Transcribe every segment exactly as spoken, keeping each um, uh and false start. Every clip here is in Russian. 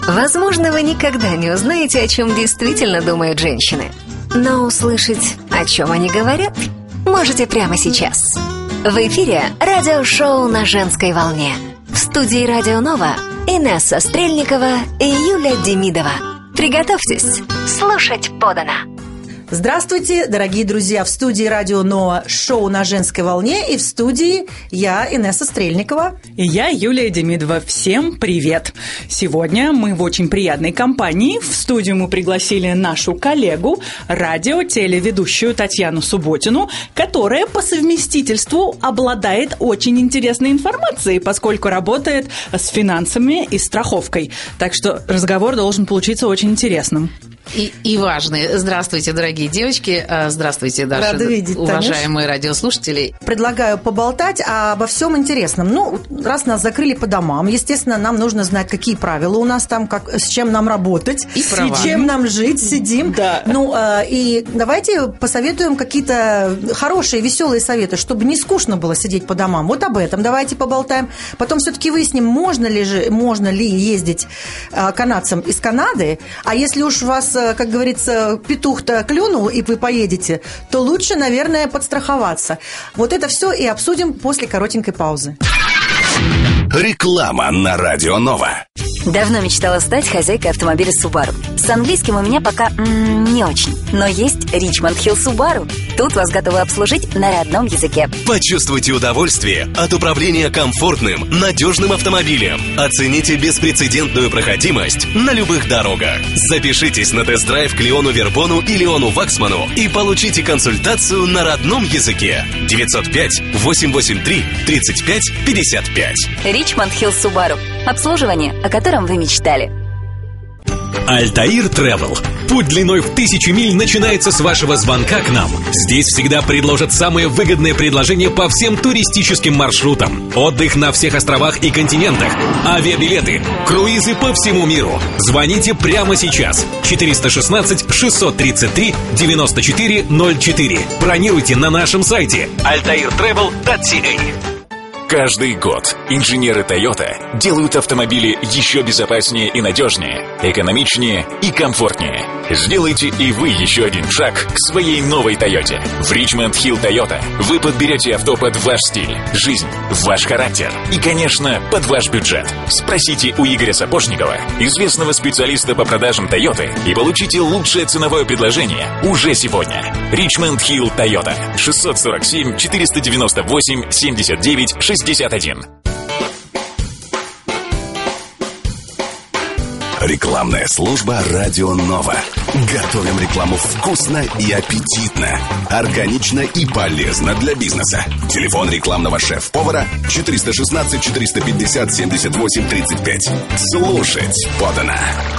Возможно, вы никогда не узнаете, о чем действительно думают женщины. Но услышать, о чем они говорят, можете прямо сейчас. В эфире радиошоу «На женской волне». В студии «Радио Нова» Инесса Стрельникова и Юля Демидова. Приготовьтесь, слушать подано. Здравствуйте, дорогие друзья! В студии «Радио Нова» шоу «На женской волне», и в студии я, Инесса Стрельникова. И я, Юлия Демидова. Всем привет! Сегодня мы в очень приятной компании. В студию мы пригласили нашу коллегу, радио-телеведущую Татьяну Субботину, которая по совместительству обладает очень интересной информацией, поскольку работает с финансами и страховкой. Так что разговор должен получиться очень интересным. И, и важные. Здравствуйте, дорогие девочки. Здравствуйте, наши видеть, уважаемые Танюш. радиослушатели. Предлагаю поболтать обо всем интересном. Ну, раз нас закрыли по домам, естественно, нам нужно знать, какие правила у нас там, как, с чем нам работать, и права. И чем нам жить, сидим. Да. Ну, и давайте посоветуем какие-то хорошие, веселые советы, чтобы не скучно было сидеть по домам. Вот об этом давайте поболтаем. Потом все-таки выясним, можно ли, же, можно ли ездить канадцам из Канады, а если уж вас, как говорится, петух-то клюнул, и вы поедете, то лучше, наверное, подстраховаться. Вот это все и обсудим после коротенькой паузы. Реклама на Радио Нова. Давно мечтала стать хозяйкой автомобиля Subaru. С английским у меня пока м-м, не очень. Но есть Richmond Hill Subaru. Тут вас готовы обслужить на родном языке. Почувствуйте удовольствие от управления комфортным, надежным автомобилем. Оцените беспрецедентную проходимость на любых дорогах. Запишитесь на тест-драйв к Леону Вербону и Леону Ваксману и получите консультацию на родном языке. девятьсот пять восемьсот восемьдесят три тридцать пять пятьдесят пять. Richmond Hill Subaru. Обслуживание, о котором вы мечтали. Альтаир Travel. Путь длиной в тысячу миль начинается с вашего звонка к нам. Здесь всегда предложат самые выгодные предложения по всем туристическим маршрутам. Отдых на всех островах и континентах. Авиабилеты, круизы по всему миру. Звоните прямо сейчас. четыреста шестнадцать шестьсот тридцать три девяносто четыре ноль четыре. Бронируйте на нашем сайте альтаир тревел точка си эй. Каждый год инженеры Toyota делают автомобили еще безопаснее и надежнее, экономичнее и комфортнее. Сделайте и вы еще один шаг к своей новой Toyota. В Richmond Hill Toyota вы подберете авто под ваш стиль, жизнь, ваш характер и, конечно, под ваш бюджет. Спросите у Игоря Сапожникова, известного специалиста по продажам Toyota, и получите лучшее ценовое предложение уже сегодня. Richmond Hill Toyota. шестьсот сорок семь четыреста девяносто восемь семьдесят девять шестьдесят один. Рекламная служба «Радио Нова». Готовим рекламу вкусно и аппетитно, органично и полезно для бизнеса. Телефон рекламного шеф-повара четыреста шестнадцать четыреста пятьдесят семьдесят восемь тридцать пять. Слушать подано.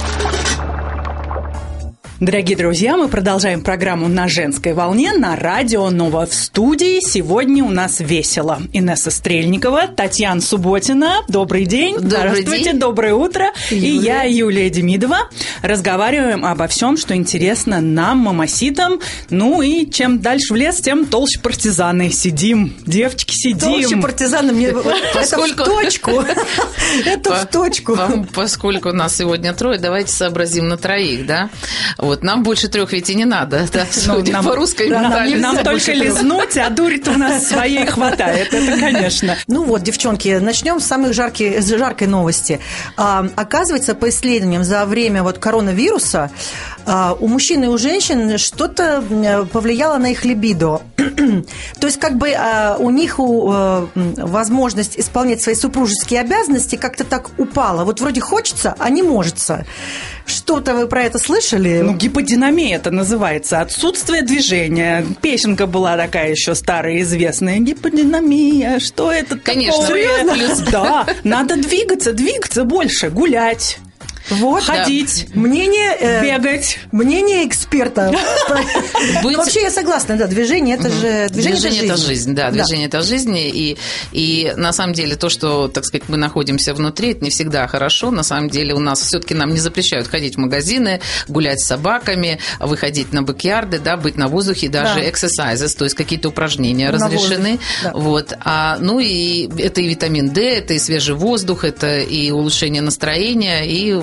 Дорогие друзья, мы продолжаем программу «На женской волне» на Радио Нова. В студии сегодня у нас весело. Инесса Стрельникова, Татьяна Субботина. Добрый день. Добрый Здравствуйте, день. Доброе утро. Юлия. И я, Юлия Демидова. Разговариваем обо всем, что интересно нам, мамаситам. Ну и чем дальше в лес, тем толще партизаны. Сидим, девочки, сидим. Толще партизаны, мне это в точку. Это в точку. Поскольку нас сегодня трое, давайте сообразим на троих, да? Вот, нам больше трех ведь и не надо, да, судя нам, по русской да, ментальности. Нам, нам только лизнуть, а дури-то у нас своей хватает, это конечно. Ну вот, девчонки, начнем с самой жаркой, жаркой новости. А, оказывается, по исследованиям за время вот коронавируса а, у мужчин и у женщин что-то повлияло на их либидо. То есть как бы а, у них у, а, возможность исполнять свои супружеские обязанности как-то так упала. Вот вроде хочется, а не можется. Что-то вы про это слышали? Ну, гиподинамия это называется. Отсутствие движения. Песенка была такая еще старая, известная. Гиподинамия. Что это Конечно, такое? Серьезно? Да, надо двигаться, двигаться больше, гулять. Вот. Ходить, да. Мнение, э, бегать. Мнение эксперта. Быть... Вообще я согласна, да, движение это же движение, движение это жизнь. жизнь, да, движение да. это жизнь, и, и на самом деле то, что, так сказать, мы находимся внутри, это не всегда хорошо, на самом деле у нас все-таки нам не запрещают ходить в магазины, гулять с собаками, выходить на бэкьярды, да, быть на воздухе, даже да. exercises, то есть какие-то упражнения на разрешены, да. вот, а, ну и это и витамин D, это и свежий воздух, это и улучшение настроения, и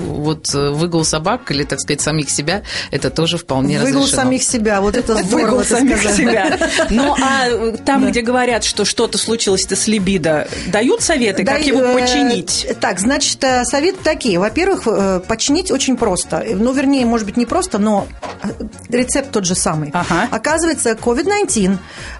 вот выгул собак или, так сказать, самих себя, это тоже вполне выгул разрешено. Выгул самих себя, вот это здорово. Выгул самих себя. Ну, а там, где говорят, что что-то случилось-то с либидо, дают советы, как его починить? Так, значит, советы такие. Во-первых, починить очень просто. Ну, вернее, может быть, не просто, но рецепт тот же самый. Ага. Оказывается, ковид девятнадцать,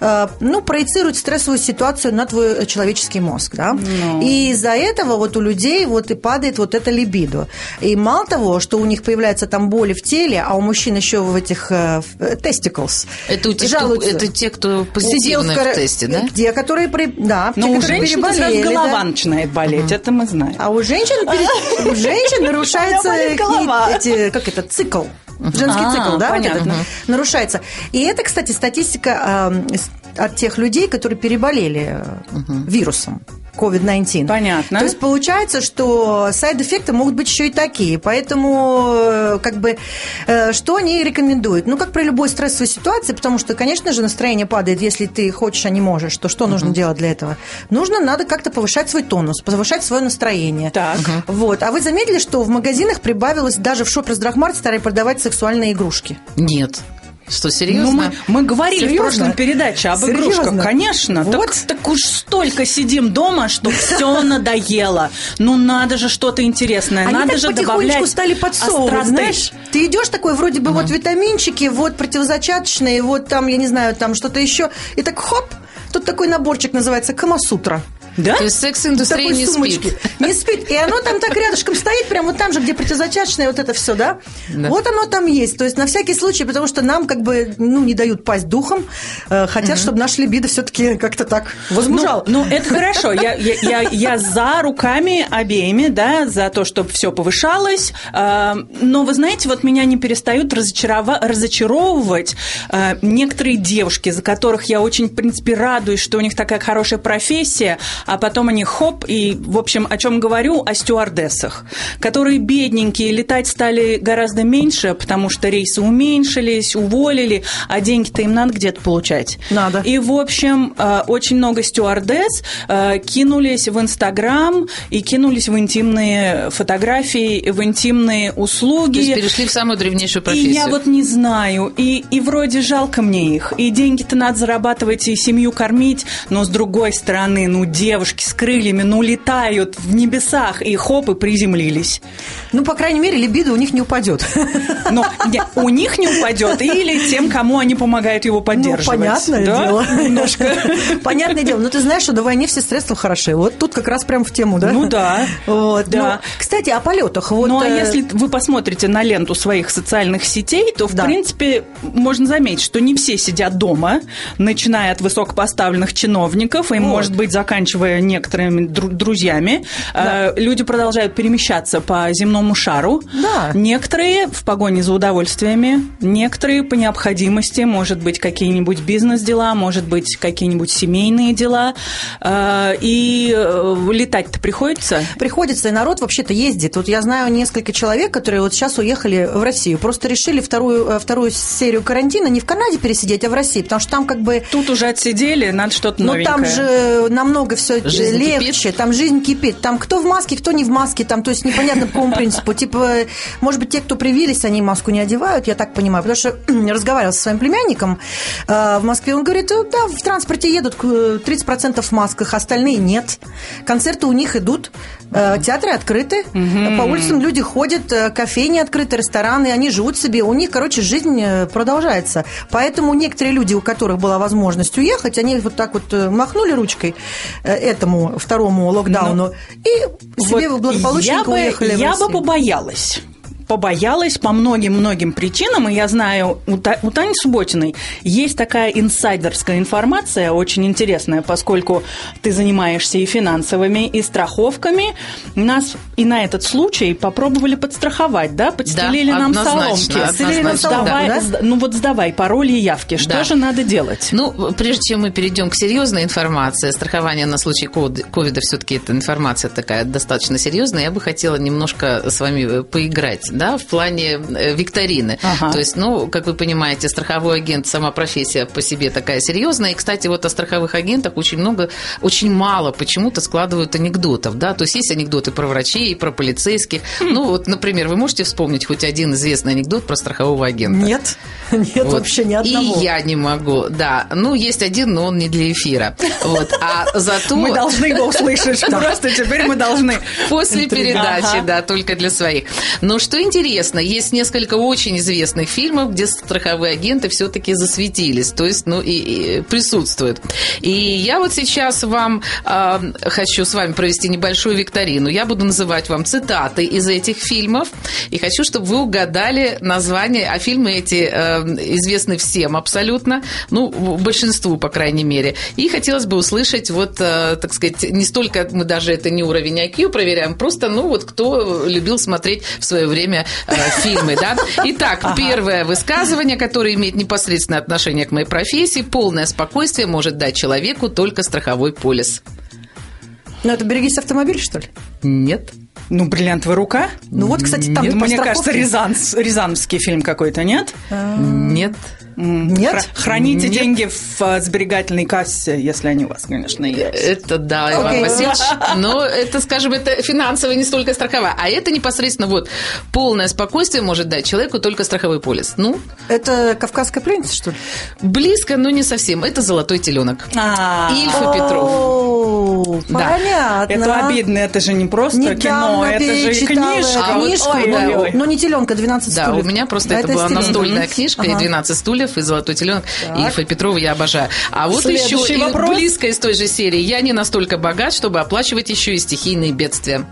ну, проецирует стрессовую ситуацию на твой человеческий мозг, да? Ну. И из-за этого вот у людей вот и падает вот это либидо. И мало того, что у них появляются там боли в теле, а у мужчин еще в этих э, testicles. Это, у тех, кто, это те, кто позитивны в тесте, да? Те, которые, да, но те, у которые женщин сразу голова да? начинает болеть, угу. это мы знаем. А у женщин, у женщин нарушается эти, как это, цикл. Женский а, цикл, да, вот этот, угу. нарушается. И это, кстати, статистика э, от тех людей, которые переболели угу. вирусом ковид девятнадцать. Понятно. То есть получается, что сайд-эффекты могут быть еще и такие. Поэтому, как бы, что они рекомендуют? Ну, как при любой стрессовой ситуации, потому что, конечно же, настроение падает, если ты хочешь, а не можешь. То что uh-huh. нужно делать для этого? Нужно, надо как-то повышать свой тонус, повышать свое настроение. Так. Uh-huh. Вот. А вы заметили, что в магазинах прибавилось, даже в Shoppers Drug Mart стали продавать сексуальные игрушки? Нет. Что, серьезно? Ну, мы, мы говорили серьезно? в прошлом передаче об серьезно? игрушках. Конечно. Вот. Так, так уж столько сидим дома, что все надоело. Ну, надо же что-то интересное. Они надо так же потихонечку добавлять стали подсовывать, остроты. знаешь? Ты идешь такой, вроде бы, угу. вот витаминчики, вот противозачаточные, вот там, я не знаю, там что-то еще. И так хоп, тут такой наборчик называется «Камасутра». Да? То есть секс-индустрия не сумочки. спит. Не спит. И оно там так рядышком стоит, прямо вот там же, где противозачаточное, вот это все, да? да? Вот оно там есть. То есть на всякий случай, потому что нам как бы, ну, не дают пасть духом, э, хотят, угу. чтобы наш либидо все-таки как-то так возмужал. Ну, ну это хорошо. Я, я, я, я за руками обеими, да, за то, чтобы все повышалось. Э, но, вы знаете, вот меня не перестают разочарова- разочаровывать э, некоторые девушки, за которых я очень, в принципе, радуюсь, что у них такая хорошая профессия, а потом они хоп, и, в общем, о чем говорю, о стюардессах, которые бедненькие, летать стали гораздо меньше, потому что рейсы уменьшились, уволили, а деньги-то им надо где-то получать. Надо. И, в общем, очень много стюардесс кинулись в Инстаграм и кинулись в интимные фотографии, в интимные услуги. То есть перешли в самую древнейшую профессию. И я вот не знаю, и, и вроде жалко мне их, и деньги-то надо зарабатывать, и семью кормить, но, с другой стороны, ну, девушки с крыльями, ну, летают в небесах, и хоп, и приземлились. Ну, по крайней мере, либидо у них не упадет. Но не, у них не упадет, или тем, кому они помогают его поддерживать. Ну, понятное да? дело. Немножко. Понятное дело. Но ты знаешь, что на войне все средства хороши. Вот тут как раз прям в тему, да? Ну, да. Вот, да. Ну, кстати, о полетах. Вот, ну, а э... если вы посмотрите на ленту своих социальных сетей, то, в да. принципе, можно заметить, что не все сидят дома, начиная от высокопоставленных чиновников и, вот. может быть, заканчивая некоторыми дру- друзьями. Да. Э, люди продолжают перемещаться по земному шару. Да. Некоторые в погоне за удовольствиями, некоторые по необходимости, может быть, какие-нибудь бизнес-дела, может быть, какие-нибудь семейные дела. Э, и летать-то приходится? Приходится, и народ вообще-то ездит. Вот я знаю несколько человек, которые вот сейчас уехали в Россию, просто решили вторую, вторую серию карантина не в Канаде пересидеть, а в России, потому что там как бы... Тут уже отсидели, надо что-то новенькое. Ну, там же намного все легче, кипит. Там жизнь кипит, там кто в маске, кто не в маске, там, то есть непонятно по какому принципу. Типа, может быть, те, кто привились, они маску не одевают, я так понимаю, потому что разговаривала со своим племянником э, в Москве, он говорит, да, в транспорте едут тридцать процентов в масках, остальные нет. Концерты у них идут, э, театры открыты, mm-hmm. по улицам люди ходят, кофейни открыты, рестораны, они живут себе, у них, короче, жизнь продолжается. Поэтому некоторые люди, у которых была возможность уехать, они вот так вот махнули ручкой этому второму локдауну Но, и себе вот благополучненько уехали в Я Россию. бы побоялась. побоялась по многим-многим причинам, и я знаю, у, Та, у Тани Субботиной есть такая инсайдерская информация, очень интересная, поскольку ты занимаешься и финансовыми, и страховками. Нас и на этот случай попробовали подстраховать, да? Подстелили да, нам соломки. Подстелили нам сдавай, да? Ну вот сдавай пароли и явки. Что да. же надо делать? Ну, прежде чем мы перейдем к серьезной информации, страхование на случай ковида все-таки эта информация такая достаточно серьезная, я бы хотела немножко с вами поиграть. да, в плане викторины. Ага. То есть, ну, как вы понимаете, страховой агент, сама профессия по себе такая серьезная. И, кстати, вот о страховых агентах очень много, очень мало почему-то складывают анекдотов, да. То есть есть анекдоты про врачей, про полицейских. Хм. Ну, вот, например, вы можете вспомнить хоть один известный анекдот про страхового агента? Нет, нет, вот. Вообще ни одного. И я не могу, да. Ну, есть один, но он не для эфира. Вот. А зато... Мы должны его услышать. Просто теперь мы должны. После передачи, да, только для своих. Но что интересно, есть несколько очень известных фильмов, где страховые агенты все-таки засветились, то есть, ну, и, и присутствуют. И я вот сейчас вам э, хочу с вами провести небольшую викторину. Я буду называть вам цитаты из этих фильмов, и хочу, чтобы вы угадали название, а фильмы эти э, известны всем абсолютно, ну, большинству, по крайней мере. И хотелось бы услышать, вот, э, так сказать, не столько, мы даже это не уровень ай кью проверяем, просто, ну, вот кто любил смотреть в свое время э, фильмы, да. Итак, ага. Первое высказывание, которое имеет непосредственное отношение к моей профессии: полное спокойствие может дать человеку только страховой полис. Ну, это «Берегись автомобиля», что ли? Нет. Ну, «Бриллиантовая рука». Ну, вот, кстати, там... Мне кажется, Рязан, Рязановский фильм какой-то, нет? Нет. Нет? Храните Нет. деньги в сберегательной кассе, если они у вас, конечно, есть. Это да, Иван okay. Васильевич. Но это, скажем, это финансовая, не столько страховая. А это непосредственно вот полное спокойствие может дать человеку только страховой полис. Ну? Это «Кавказская пленница», что ли? Близко, но не совсем. Это «Золотой теленок». Ильф и Петров. Понятно. Это обидно, это же не просто кино, это же и книжка. Но не «Теленка», «двенадцать стульев». Да, у меня просто это была настольная книжка, и «двенадцать стульев», и «Золотой теленок», и Ильфа и Петрова я обожаю. А вот еще и близко из той же серии: я не настолько богат, чтобы оплачивать еще и стихийные бедствия.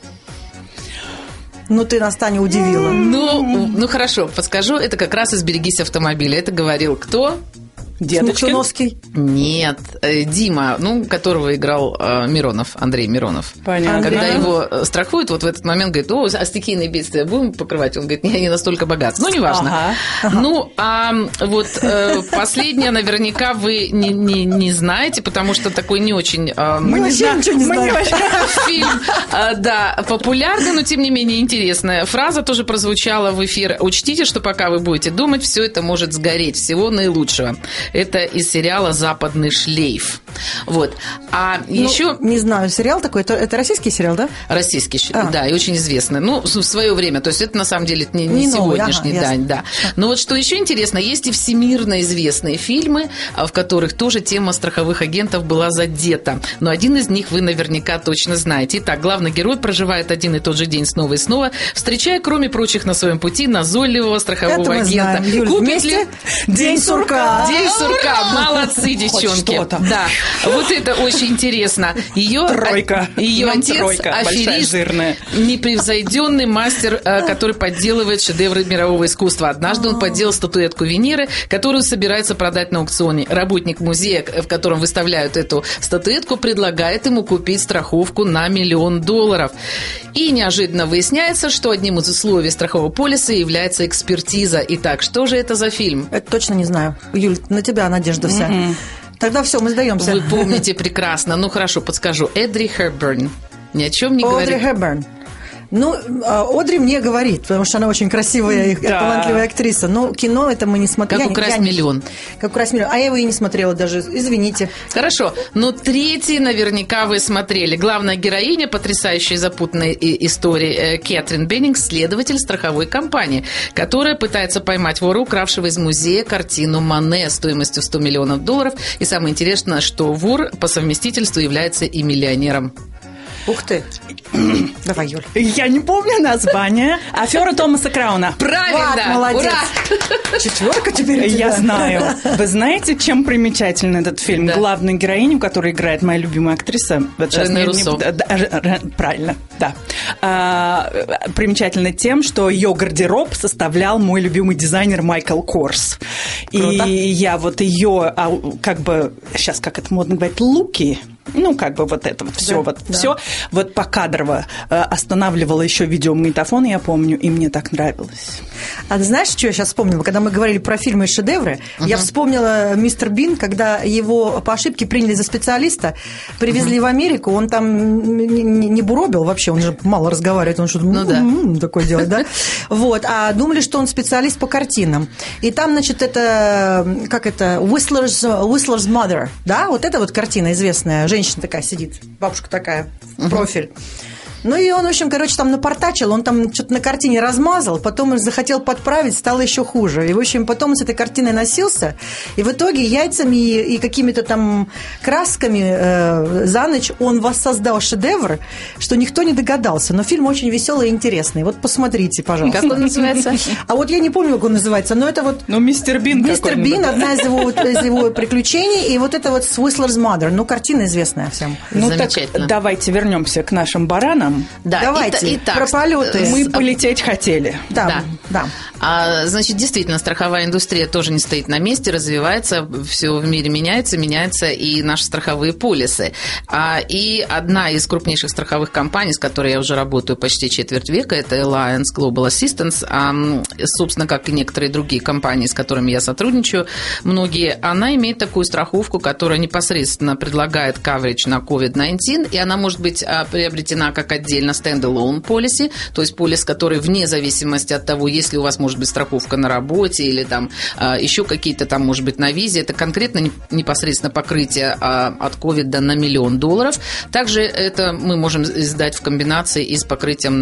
Ну, ты нас, Таня, удивила. Ну, ну, хорошо, подскажу. Это как раз из «Берегись автомобиля». Это говорил кто? Смоктуновский? Нет, Дима, ну, которого играл э, Миронов, Андрей Миронов. Понятно. Когда его страхуют, вот в этот момент говорит: о, а стихийные бедствия будем покрывать? Он говорит: я не настолько богат. Ну, неважно. Ага. Ага. Ну, а вот э, последнее наверняка вы не, не, не знаете, потому что такой не очень... Э, мы вообще зна- ничего не знаем. Фильм, э, да, популярный, но тем не менее интересная фраза тоже прозвучала в эфир: учтите, что пока вы будете думать, все это может сгореть. Всего наилучшего. Это из сериала «Западный шлейф». Вот. А ну, еще... Не знаю, сериал такой, это, это российский сериал, да? Российский, а. да, и очень известный. Ну, в свое время, то есть это на самом деле не, не, не сегодняшний новый, ага, день, да. Но вот что еще интересно, есть и всемирно известные фильмы, в которых тоже тема страховых агентов была задета. Но один из них вы наверняка точно знаете. Итак, главный герой проживает один и тот же день снова и снова, встречая, кроме прочих, на своем пути назойливого страхового это мы агента. Знаем. Юль, купит ли... День сурка! День сурка! Молодцы, девчонки! Да, вот это очень интересно. Ее, тройка. Ее отец тройка, аферист, непревзойденный мастер, который подделывает шедевры мирового искусства. Однажды он подделал статуэтку Венеры, которую собирается продать на аукционе. Работник музея, в котором выставляют эту статуэтку, предлагает ему купить страховку на миллион долларов. И неожиданно выясняется, что одним из условий страхового полиса является экспертиза. Итак, что же это за фильм? Это точно не знаю. Юль, на тебя надежда вся. Mm-hmm. Тогда все, мы сдаемся. Вы помните прекрасно. Ну, хорошо, подскажу. Эдри Хепберн. Ни о чем не говорит. Одри Хепберн. Ну, Одри мне говорит, потому что она очень красивая и да. талантливая актриса. Но кино это мы не смотрели. Как украсть миллион. Как украсть миллион. А я его и не смотрела даже. Извините. Хорошо. Но третий наверняка вы смотрели. Главная героиня потрясающей запутанной истории Кэтрин Беннингс, следователь страховой компании, которая пытается поймать вора, укравшего из музея картину Мане стоимостью сто миллионов долларов. И самое интересное, что вор по совместительству является и миллионером. Ух ты. Давай, Юль. Я не помню название. «Афера Томаса Крауна». Правильно. Вот, молодец. Ура! Четверка теперь. Я знаю. Вы знаете, чем примечателен этот фильм? Да. Главную героиню, которую играет моя любимая актриса. Вот сейчас Рене не, Руссо. Не, да, правильно, да. А, примечательно тем, что ее гардероб составлял мой любимый дизайнер Майкл Корс. Круто. И я вот ее, как бы, сейчас как это модно говорить, луки... Ну, как бы вот это вот все, Да, вот да. все. Вот покадрово э, останавливала еще видеомагнитофон, я помню, и мне так нравилось. А ты знаешь, что я сейчас вспомнила? Когда мы говорили про фильмы и шедевры, uh-huh. я вспомнила «Мистер Бин», когда его по ошибке приняли за специалиста, привезли uh-huh. в Америку, он там не, не, не буробил вообще, он же мало разговаривает, он что-то ну, да. такое делает, да? Вот, а думали, что он специалист по картинам. И там, значит, это, как это, Whistler's, Whistler's Mother, да? Вот эта вот картина известная, женщина такая сидит, бабушка такая, в профиль. Ну и он, в общем, короче, там напортачил, он там что-то на картине размазал, потом он захотел подправить, стало еще хуже. И, в общем, потом он с этой картиной носился, и в итоге яйцами и, и какими-то там красками э, за ночь он воссоздал шедевр, что никто не догадался. Но фильм очень веселый и интересный. Вот посмотрите, пожалуйста. Как он называется? А вот я не помню, как он называется, но это вот... Ну, «Мистер Бин». «Мистер Бин», одна из его, из его приключений, и вот это вот «Whistler's Mother». Ну, картина известная всем. Ну, так замечательно. давайте вернемся к нашим баранам. Да, Давайте, и, итак, про полеты. Мы полететь хотели. Да, Да. да. А, значит, действительно, страховая индустрия тоже не стоит на месте, развивается, все в мире меняется, меняются и наши страховые полисы. А, и одна из крупнейших страховых компаний, с которой я уже работаю почти четверть века, это Alliance Global Assistance, а, собственно, как и некоторые другие компании, с которыми я сотрудничаю, многие, она имеет такую страховку, которая непосредственно предлагает coverage на ковид девятнадцать, и она может быть приобретена как отдельно standalone policy, то есть полис, который вне зависимости от того, если у вас может быть страховка на работе или там еще какие-то там, может быть, на визе, это конкретно непосредственно покрытие от ковида на миллион долларов. Также это мы можем издать в комбинации и с покрытием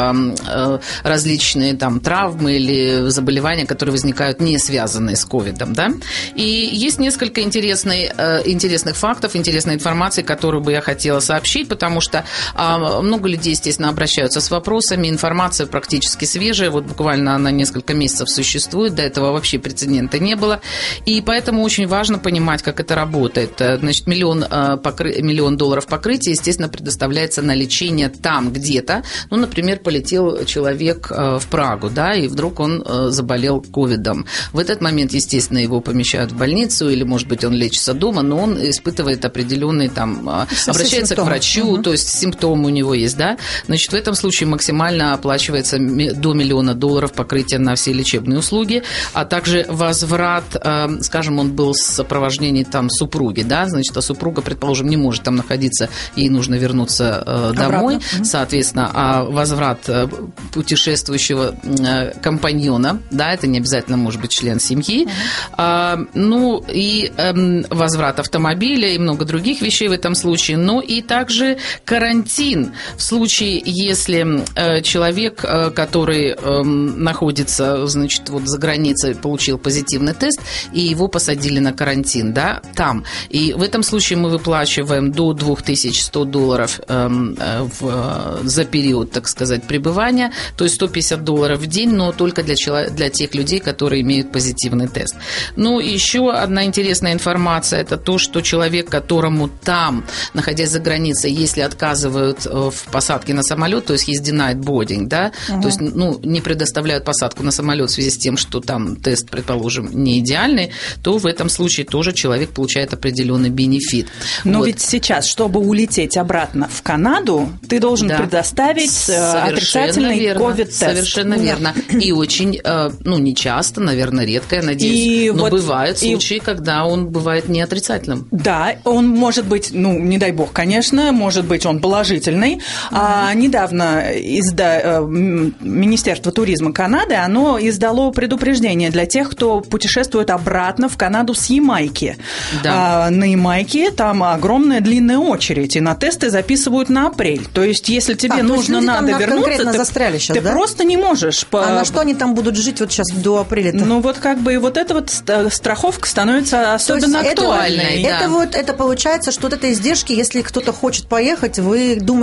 на различные там травмы или заболевания, которые возникают не связанные с ковидом, да. И есть несколько интересных, интересных фактов, интересной информации, которую бы я хотела сообщить, потому что много людей, естественно, обращаются с вопросами. Информация практически свежая. Вот буквально она несколько месяцев существует. До этого вообще прецедента не было. И поэтому очень важно понимать, как это работает. Значит, миллион, покры... миллион долларов покрытия, естественно, предоставляется на лечение там где-то. Ну, например, полетел человек в Прагу, да, и вдруг он заболел ковидом. В этот момент, естественно, его помещают в больницу, или, может быть, он лечится дома, но он испытывает определенные там... Все обращается симптомы. к врачу, Угу. то есть симптомы у него есть, да. Значит, в этом случае максимально оплачивается до миллиона долларов покрытие на все лечебные услуги, а также возврат, скажем, он был с сопровождением там супруги, да, значит, а супруга, предположим, не может там находиться, ей нужно вернуться домой, Обратно. соответственно, а возврат путешествующего компаньона, да, это не обязательно может быть член семьи, а, ну и эм, возврат автомобиля и много других вещей в этом случае, но и также карантин в случае, если э, человек, э, который э, находится, значит, вот за границей, получил позитивный тест, и его посадили на карантин, да, там. И в этом случае мы выплачиваем до две тысячи сто долларов э, э, в, за период, так сказать, пребывания, то есть сто пятьдесят долларов в день, но только для, человек, для тех людей, которые имеют позитивный тест. Ну, еще одна интересная информация, это то, что человек, которому там, находясь за границей, если отказывают в посадке на самолет, то есть есть denied boarding, да, угу. то есть, ну, не предоставляют посадку на самолет в связи с тем, что там тест, предположим, не идеальный, то в этом случае тоже человек получает определенный бенефит. Но вот. ведь сейчас, чтобы улететь обратно в Канаду, ты должен да. предоставить Совершенно отрицательный ковид-тест. Совершенно да. верно. И очень, ну, не часто, наверное, редко, я надеюсь, и но вот, бывают и... случаи, когда он бывает не отрицательным. Да, он может быть, ну, не дай бог, конечно, может быть, он положительный. Mm-hmm. А, недавно изда... Министерство туризма Канады, оно издало предупреждение для тех, кто путешествует обратно в Канаду с Ямайки. Да. А, на Ямайке там огромная длинная очередь, и на тесты записывают на апрель. То есть, если тебе а, нужно, надо вернуться, ты, застряли сейчас, ты да? просто не можешь. А по... на что они там будут жить вот сейчас до апреля-то? Ну, вот как бы и вот эта вот страховка становится особенно актуальной. Это, да. это вот, это получается, что вот это издержки, если кто-то хочет поехать, вы думаете сами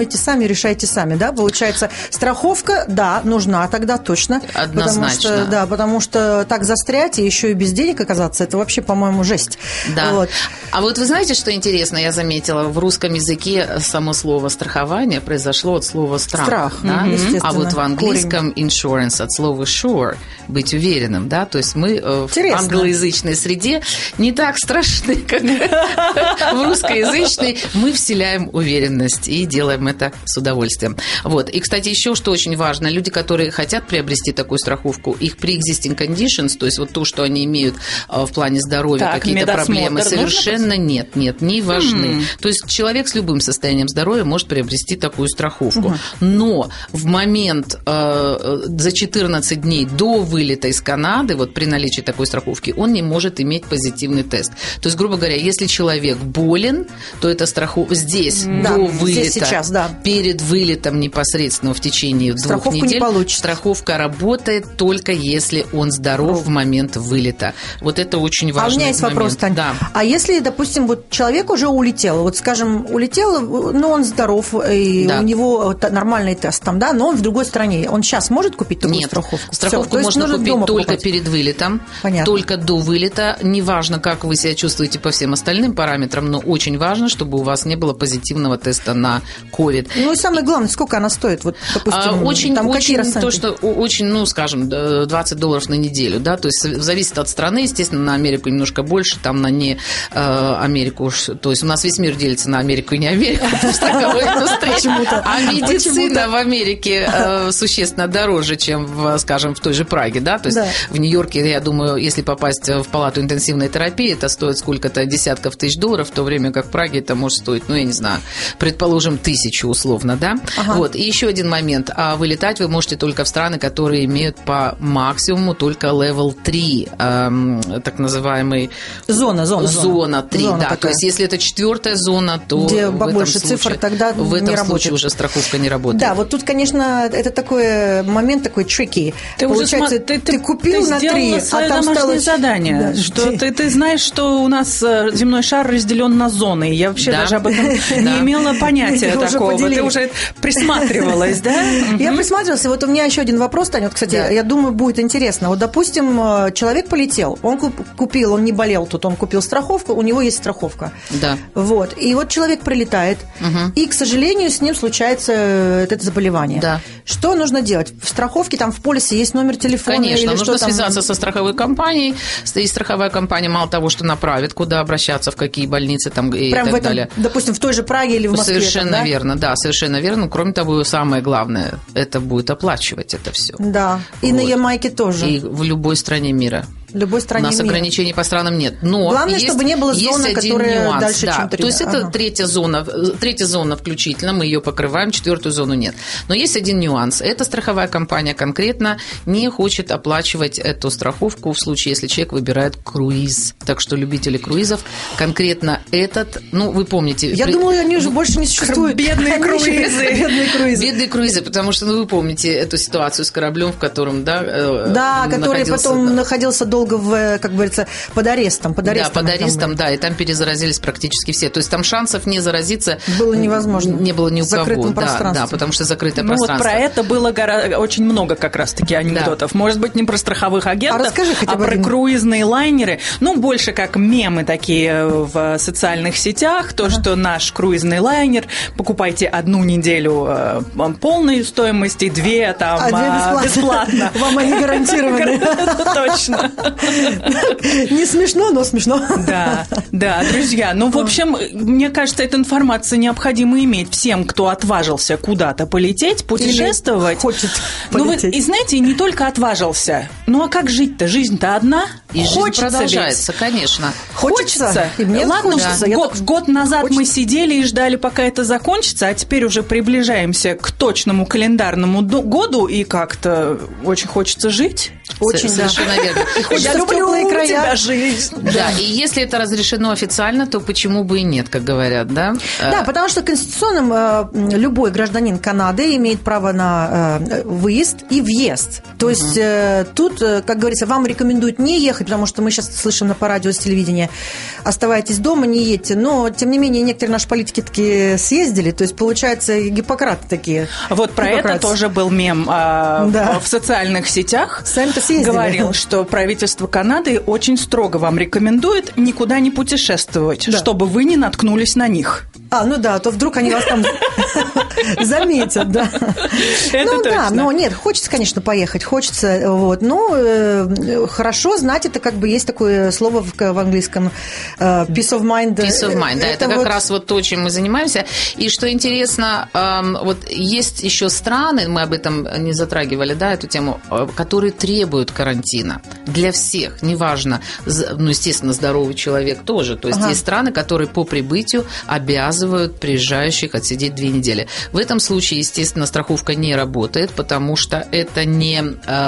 решайте сами, да? Получается, страховка, да, нужна тогда точно. Однозначно. Потому что, да, потому что так застрять и еще и без денег оказаться, это вообще, по-моему, жесть. Да. Вот. А вот вы знаете, что интересно, я заметила, в русском языке само слово страхование произошло от слова страх. Страх, да? mm-hmm. А вот в английском корень. Insurance от слова sure, быть уверенным, да, то есть мы Интересно. в англоязычной среде не так страшны, как в русскоязычной. Мы вселяем уверенность и делаем это с удовольствием. Вот. И, кстати, еще что очень важно, люди, которые хотят приобрести такую страховку, их pre-existing conditions, то есть вот то, что они имеют в плане здоровья, так, какие-то проблемы, совершенно нет, нет, не важны. Хм. То есть человек с любым состоянием здоровья может приобрести такую страховку. Угу. Но в момент э, за четырнадцать дней до вылета из Канады, вот при наличии такой страховки, он не может иметь позитивный тест. То есть, грубо говоря, если человек болен, то эта страховка здесь да, до вылета, здесь сейчас, да. перед вылетом непосредственно в течение страховку двух недель, не страховка работает только если он здоров в момент вылета. Вот это очень важный момент. А у меня есть момент. вопрос, Тань. Да. А если, допустим, вот человек уже улетел, вот, скажем, улетел, но он здоров, и да. у него нормальный тест там, да, но он в другой стране, он сейчас может купить такую Нет. страховку? Страховку Всё, можно купить только покупать. перед вылетом, Понятно. только до вылета. Неважно, как вы себя чувствуете по всем остальным параметрам, но очень важно, чтобы у вас не было позитивного теста на ковид. Ну и самое главное, сколько она стоит? Вот, допустим, а, очень, там очень, какие то, что очень, ну, скажем, двадцать долларов на неделю, да, то есть зависит от страны, естественно, на Америку немножко больше, там на не э, Америку, то есть у нас весь мир делится на Америку и не Америку в страховой индустрии, а медицина в Америке э, существенно дороже, чем, в, скажем, в той же Праге, да, то есть да. в Нью-Йорке, я думаю, если попасть в палату интенсивной терапии, это стоит сколько-то десятков тысяч долларов, в то время как в Праге это может стоить, ну, я не знаю, предположим, тысячу условно, да, ага. вот, и еще один момент, а вылетать вы можете только в страны, которые имеют по максимуму только левел три, эм, так называемый... Зона, зона, зона три, зона да, такая. то есть если это четвертая зона, то где в побольше этом случае, цифр, тогда в этом не случае работает. уже страховка не работает. Да, вот тут, конечно, это такой момент такой tricky. Ты Получается, уже ты, ты купил ты на три, а свое там домашнее стало... задание, Да. что ты, ты знаешь, что у нас земной шар разделен на зоны. Я вообще да. даже об этом не имела понятия такого. Ты уже присматривалась, да? Я присматривалась. Вот у меня еще один вопрос, Таня. Вот, кстати, я думаю, будет интересно. Вот, допустим, человек полетел, он купил, он не болел тут, он купил страховку, у него есть страховка. Да. Вот. И вот человек прилетает, угу. и, к сожалению, с ним случается это заболевание. Да. Что нужно делать? В страховке, там в полисе есть номер телефона? Конечно, или нужно что там? связаться со страховой компанией. И страховая компания мало того, что направит, куда обращаться, в какие больницы там, и Прям так в этом, далее. допустим, в той же Праге или в Москве? Совершенно там, да? верно, да, совершенно верно. Кроме того, самое главное, это будет оплачивать это все. Да, и вот. на Ямайке тоже. И в любой стране мира. В любой стране У нас мира. ограничений по странам нет. Но главное, есть, чтобы не было зоны, которая нюанс, дальше, да. чем три. То есть ага. это третья зона, третья зона включительно, мы ее покрываем, четвертую зону нет. Но есть один нюанс. Эта страховая компания конкретно не хочет оплачивать эту страховку в случае, если человек выбирает круиз. Так что любители круизов, конкретно этот, ну, вы помните... Я при... думала, они уже больше не существуют. Бедные круизы. Бедные круизы. Бедные круизы, потому что, ну, вы помните эту ситуацию с кораблем, в котором, да... Да, который потом да. находился долго в, как говорится, под арестом. Под арестом, да, под арестом, да, и там перезаразились практически все. То есть там шансов не заразиться было невозможно. Не было ни у кого. Закрытом да, пространстве. да, потому что закрытое ну, пространство. Вот про это было гора... очень много как раз-таки анекдотов. Да. Может быть, не про страховых агентов, а, расскажи, а про один. круизные лайнеры. Ну, больше как мемы такие в социальных сетях. То, ага. что наш круизный лайнер, покупайте одну неделю полной стоимости, две там а две бесплатно. бесплатно. Вам они гарантированы. Точно. Не смешно, но смешно. Да, да, друзья. Ну, в общем, мне кажется, эта информация необходимо иметь всем, кто отважился куда-то полететь, путешествовать. Или хочет ну, полететь. Вы, и знаете, не только отважился. Ну, а как жить-то? Жизнь-то одна. И хочется жизнь продолжается, ведь. Конечно. Хочется. Хочется. И мне Ладно, хочется. год, так... год назад хочется. мы сидели и ждали, пока это закончится, а теперь уже приближаемся к точному календарному году, и как-то очень хочется жить. Очень, совершенно да. верно. Я люблю края. тебя жизнь. Да, и если это разрешено официально, то почему бы и нет, как говорят, да? Да, потому что конституционным э, любой гражданин Канады имеет право на э, выезд и въезд. То есть э, тут, э, как говорится, вам рекомендуют не ехать, потому что мы сейчас слышим на по радио, с телевидения, оставайтесь дома, не едьте. Но, тем не менее, некоторые наши политики таки съездили, то есть, получается, Гиппократы такие. Вот про Гиппократ. это тоже был мем а, да. в социальных сетях. Сами-то съездили. Говорил, что правительство Канады очень строго вам рекомендует никуда не путешествовать, да. чтобы вы не наткнулись на них. А, ну да, то вдруг они вас там заметят, да. Это ну точно. да, но нет, хочется, конечно, поехать, хочется, вот, но э, хорошо знать, это как бы есть такое слово в, в английском э, peace of mind. Peace of mind, да, это, это как вот... раз вот то, чем мы занимаемся. И что интересно, э, вот есть еще страны, мы об этом не затрагивали, да, эту тему, которые требуют карантина для всех, неважно, ну, естественно, здоровый человек тоже, то есть ага. есть страны, которые по прибытию обязаны приезжающих отсидеть две недели. В этом случае, естественно, страховка не работает, потому что это не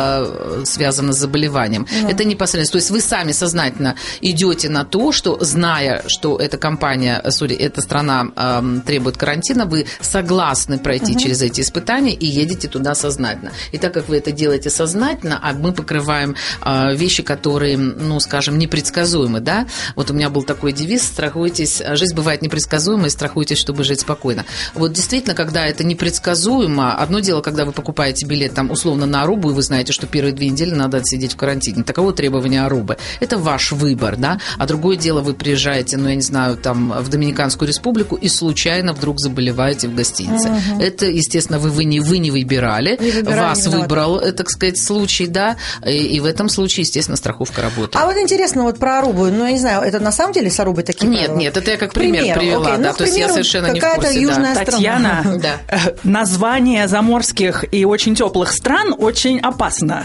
э, связано с заболеванием. Mm. Это непосредственно. То есть вы сами сознательно идете на то, что, зная, что эта компания, sorry, эта страна э, требует карантина, вы согласны пройти mm-hmm. через эти испытания и едете туда сознательно. И так как вы это делаете сознательно, а мы покрываем э, вещи, которые, ну, скажем, непредсказуемы, да? Вот у меня был такой девиз: страхуйтесь, жизнь бывает непредсказуемой, страхуйтесь, чтобы жить спокойно. Вот действительно, когда это непредсказуемо, одно дело, когда вы покупаете билет там условно на Арубу, и вы знаете, что первые две недели надо отсидеть в карантине. Таково требование Арубы. Это ваш выбор, да? А другое дело, вы приезжаете, ну, я не знаю, там, в Доминиканскую республику и случайно вдруг заболеваете в гостинице. Угу. Это, естественно, вы, вы, не, вы не выбирали, не выбирали вас не выбрал, так сказать, случай, да, и, и в этом случае, естественно, страховка работает. А вот интересно, вот про Арубу, ну, я не знаю, это на самом деле с Арубой такие Нет, правила? нет, это я как пример, пример привела, окей, да, ну, то есть я совершенно не в курсе. Южная да. Татьяна, да. название заморских и очень теплых стран очень опасно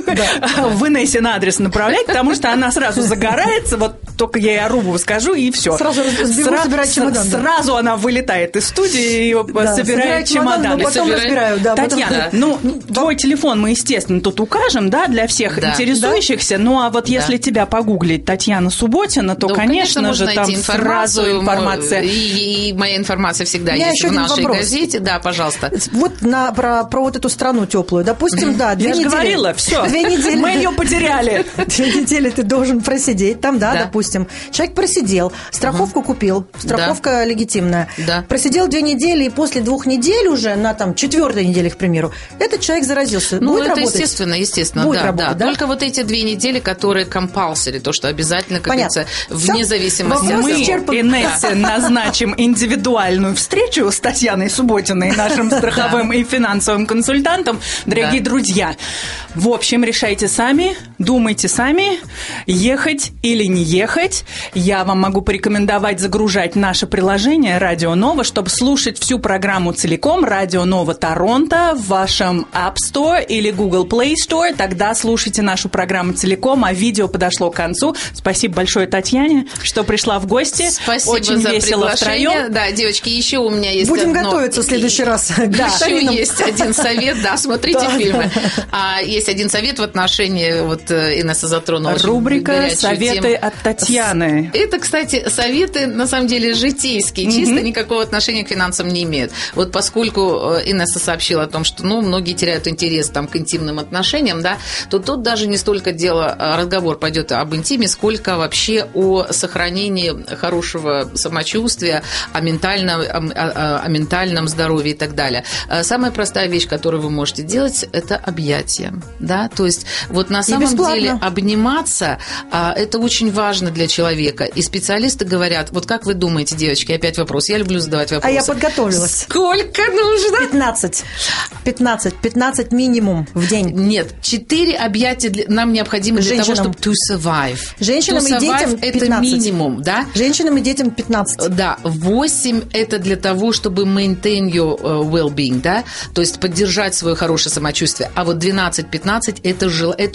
да. в Инессе на адрес направлять, потому что она сразу загорается, вот только я ей Арубу скажу, и все. Сразу сбегу, собирать чемодан. Сразу да. она вылетает из студии и да, собирает чемодан. Потом разбираю, да, Татьяна, потом... ну, да. твой телефон мы, естественно, тут укажем, да, для всех да. интересующихся, да. ну, а вот да. если тебя погуглить Татьяна Субботина, то, да, конечно, конечно же, там сразу информация. И, и моя информация всегда У есть в нашей вопрос. газете. Да, пожалуйста. Вот на, про, про вот эту страну теплую. Допустим, да, две Я недели. Я же говорила, все, две недели. Мы ее потеряли. Две недели ты должен просидеть там, да, да. допустим. Человек просидел, страховку угу. купил, страховка да. легитимная. Да. Просидел две недели, и после двух недель уже, на там четвертой неделе, к примеру, этот человек заразился. Ну, Будет это работать? естественно, естественно. Будет да, работать, да. да? Только вот эти две недели, которые compulsory, то, что обязательно, как говорится, вне Всё? зависимости Вопрос от Мы того. Инессе назначим индивидуальную встречу с Татьяной Субботиной, нашим страховым и финансовым консультантом. Дорогие друзья, в общем, решайте сами, думайте сами, ехать или не ехать. Я вам могу порекомендовать загружать наше приложение «Радио Нова», чтобы слушать всю программу целиком. «Радио Нова Торонто» в вашем App Store или Google Play Store. Тогда слушайте нашу программу целиком, а видео подошло к концу. Спасибо большое Татьяне, что пришла в гости. Спасибо Очень за весело приглашение. втроем. Да, девочки, еще у меня есть Будем одно... готовиться в следующий раз. Да. Еще есть один совет, да, смотрите фильмы. А есть один совет в отношении, вот Инесса затронула рубрика «Советы от Татьяны». Это, кстати, советы, на самом деле, житейские, чисто никакого отношения к финансам не имеют. Вот поскольку Инесса сообщила о том, что, ну, многие теряют интерес там к интимным отношениям, да, то тут даже не столько дело, разговор пойдет об интиме, сколько вообще о сохранении хорошего самочувствия, о ментальном, о, о, о ментальном здоровье и так далее. Самая простая вещь, которую вы можете делать, это объятия, да, то есть вот на самом деле обниматься, это очень важно для человека, и специалисты говорят, вот как вы думаете, девочки, опять вопрос, я люблю задавать вопросы. А я подготовилась. Сколько нужно? пятнадцать. пятнадцать. пятнадцать минимум в день. Нет, четыре объятия для, нам необходимо для Женщинам. того, чтобы to survive. Женщинам to и детям это пятнадцать. минимум, да? Женщинам и детям пятнадцать. Да, восемь это для того, чтобы maintain your well-being, да, то есть поддержать свое хорошее самочувствие. А вот двенадцать-пятнадцать это, же, это уже на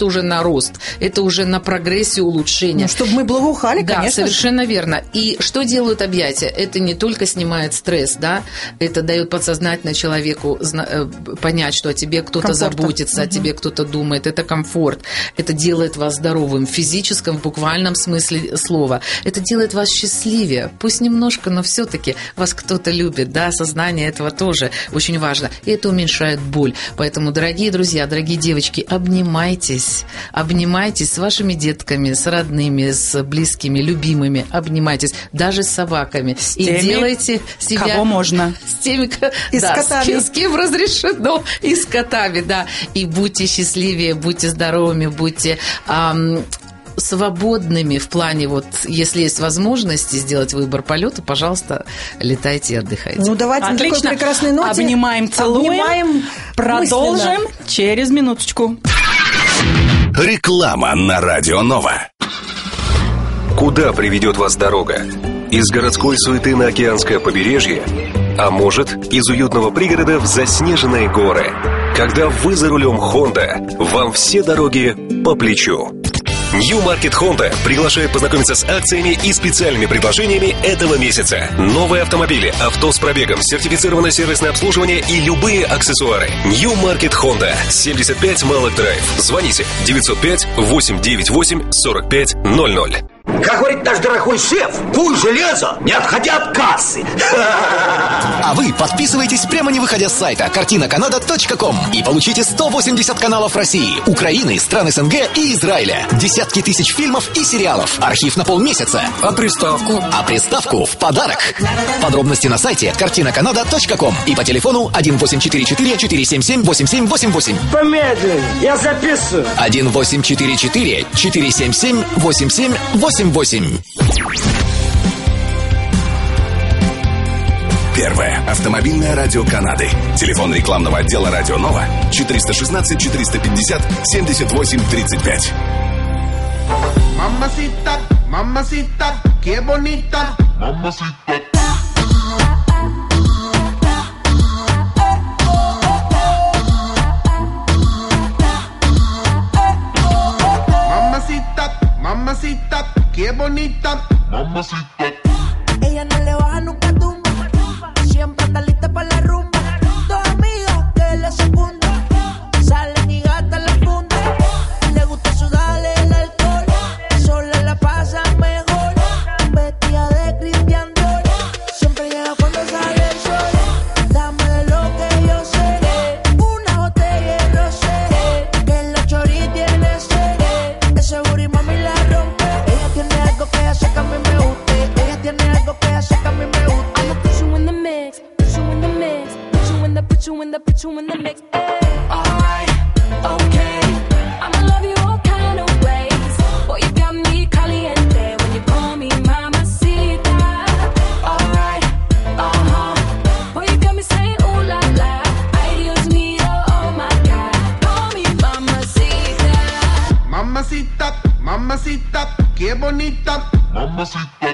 рост, это уже на прогрессию улучшения. Ну, чтобы мы благоухали, да, конечно. Да, совершенно верно. И что делают объятия? Это не только снимает стресс, да, это дает подсознательно человеку понять, что о тебе кто-то Комфортно. заботится, угу. о тебе кто-то думает. Это комфорт. Это делает вас здоровым в физическом, в буквальном смысле слова. Это делает вас счастливее. Пусть немножко, но все-таки вас кто-то любит, да, осознание этого тоже очень важно. И это уменьшает боль. Поэтому, дорогие друзья, дорогие девочки, обнимайтесь. Обнимайтесь с вашими детками, с родными, с близкими, любимыми. Обнимайтесь. Даже с собаками. С и теми, делайте себя... кого можно. С теми, и да, с котами. С, с кем разрешено. И с котами, да. И будьте счастливее, будьте здоровыми, будьте... Ам, свободными в плане, вот, если есть возможности сделать выбор полета, пожалуйста, летайте и отдыхайте. Ну, давайте Отлично. на такой прекрасной ноте. Обнимаем, целуем. Обнимаем Продолжим мысленно. через минуточку. Реклама на Радио Нова. Куда приведет вас дорога? Из городской суеты на океанское побережье? А может, из уютного пригорода в заснеженные горы? Когда вы за рулем Honda, вам все дороги по плечу. New Market Honda приглашает познакомиться с акциями и специальными предложениями этого месяца. Новые автомобили, авто с пробегом, сертифицированное сервисное обслуживание и любые аксессуары. New Market Honda, семьдесят пять Малок Драйв. Звоните девятьсот пять восемьсот девяносто восемь сорок пять ноль ноль. Как говорит наш дорогой шеф, куй железо, не отходя от кассы. А вы подписывайтесь прямо не выходя с сайта картина канада точка ком и получите сто восемьдесят каналов России, Украины, стран СНГ и Израиля. Десятки тысяч фильмов и сериалов. Архив на полмесяца. А приставку? А приставку в подарок. Подробности на сайте картина канада точка ком и по телефону один восемь четыре четыре четыре семь семь восемь семь восемь восемь. Помедленнее, я записываю. один восемь четыре четыре четыре семь семь восемь семь восемь восемь. Первое автомобильное радио Канады. Телефон рекламного отдела Радио Нова четыреста шестнадцать четыреста пятьдесят семьдесят восемь тридцать пять. Mamacita, mamacita, qué bonita. Mamacita. Mamacita, mamacita, qué bonita. Mamacita. Ella no le baja nunca tumba. Siempre está lista para la rumba. Dos amigas que le secundan. Salen y gastan la funda. Le gusta sudarle el alcohol. Sola la pasa mejor. Vestida de Christian Dior. Siempre llega cuando sale el sol. Dame de lo que yo sé. Una botella de rosé. Que la chori tiene sed. Ese booty mami la rompe. Ella tiene algo que hace que a mí me guste. Ella tiene algo que hace que a mí me guste. I'ma put you in the mix, put you in the mix, put you in the, put you in the, put you in the mix. Alright, okay, I'ma love you all kind of ways. Boy, you got me caliente when you call me mamacita. Alright, uh-huh. Boy, you got me saying ooh la la. Ay, Dios mío, oh my God. Call me mamacita. Mamacita, mamacita, qué bonita. Mamacita.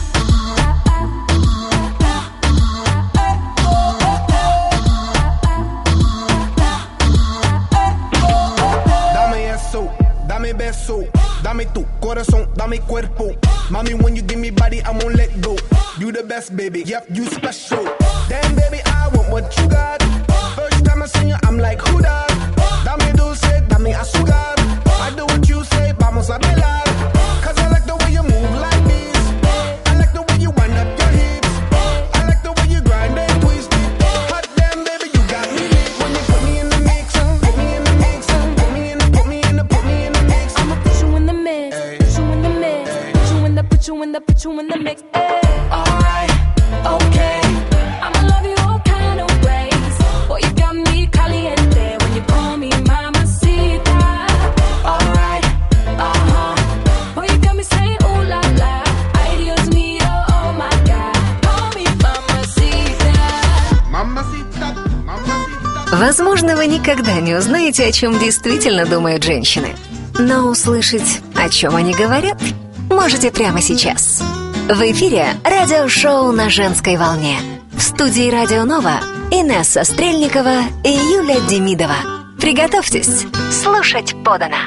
Dame beso, dame tu corazón, dame cuerpo. Mommy, when you give me body, I won't let go. You the best, baby, yep, you special. Damn, baby, I want what you got. First time I see you, I'm like, who that? Dame dulce, dame azúcar. I do what you say, vamos a bailar. Cause I like the way you move like this. I like the way you wind up your hips. I like the way you grind and twist it. Hot damn, baby, you got me lit. When you put me in the mix, put me in the mix, put me in the, put me in the, put me in the mix. I'ma put you in the mix, put you in the mix, put you in the, put you in the, put you in the mix. Alright, okay, I'ma love you all kind of ways. Boy, you got me caliente when you call me mamacita. Alright, uh-huh. Boy, you got me saying ooh la la. Ay, Dios mío, oh my God. Call me mamacita. Mamacita, mamacita. Возможно, вы никогда не узнаете, о чем действительно думают женщины. Но услышать, о чем они говорят, можете прямо сейчас. В эфире радиошоу «На женской волне». В студии «Радио Нова» Инесса Стрельникова и Юля Демидова. Приготовьтесь, слушать подано.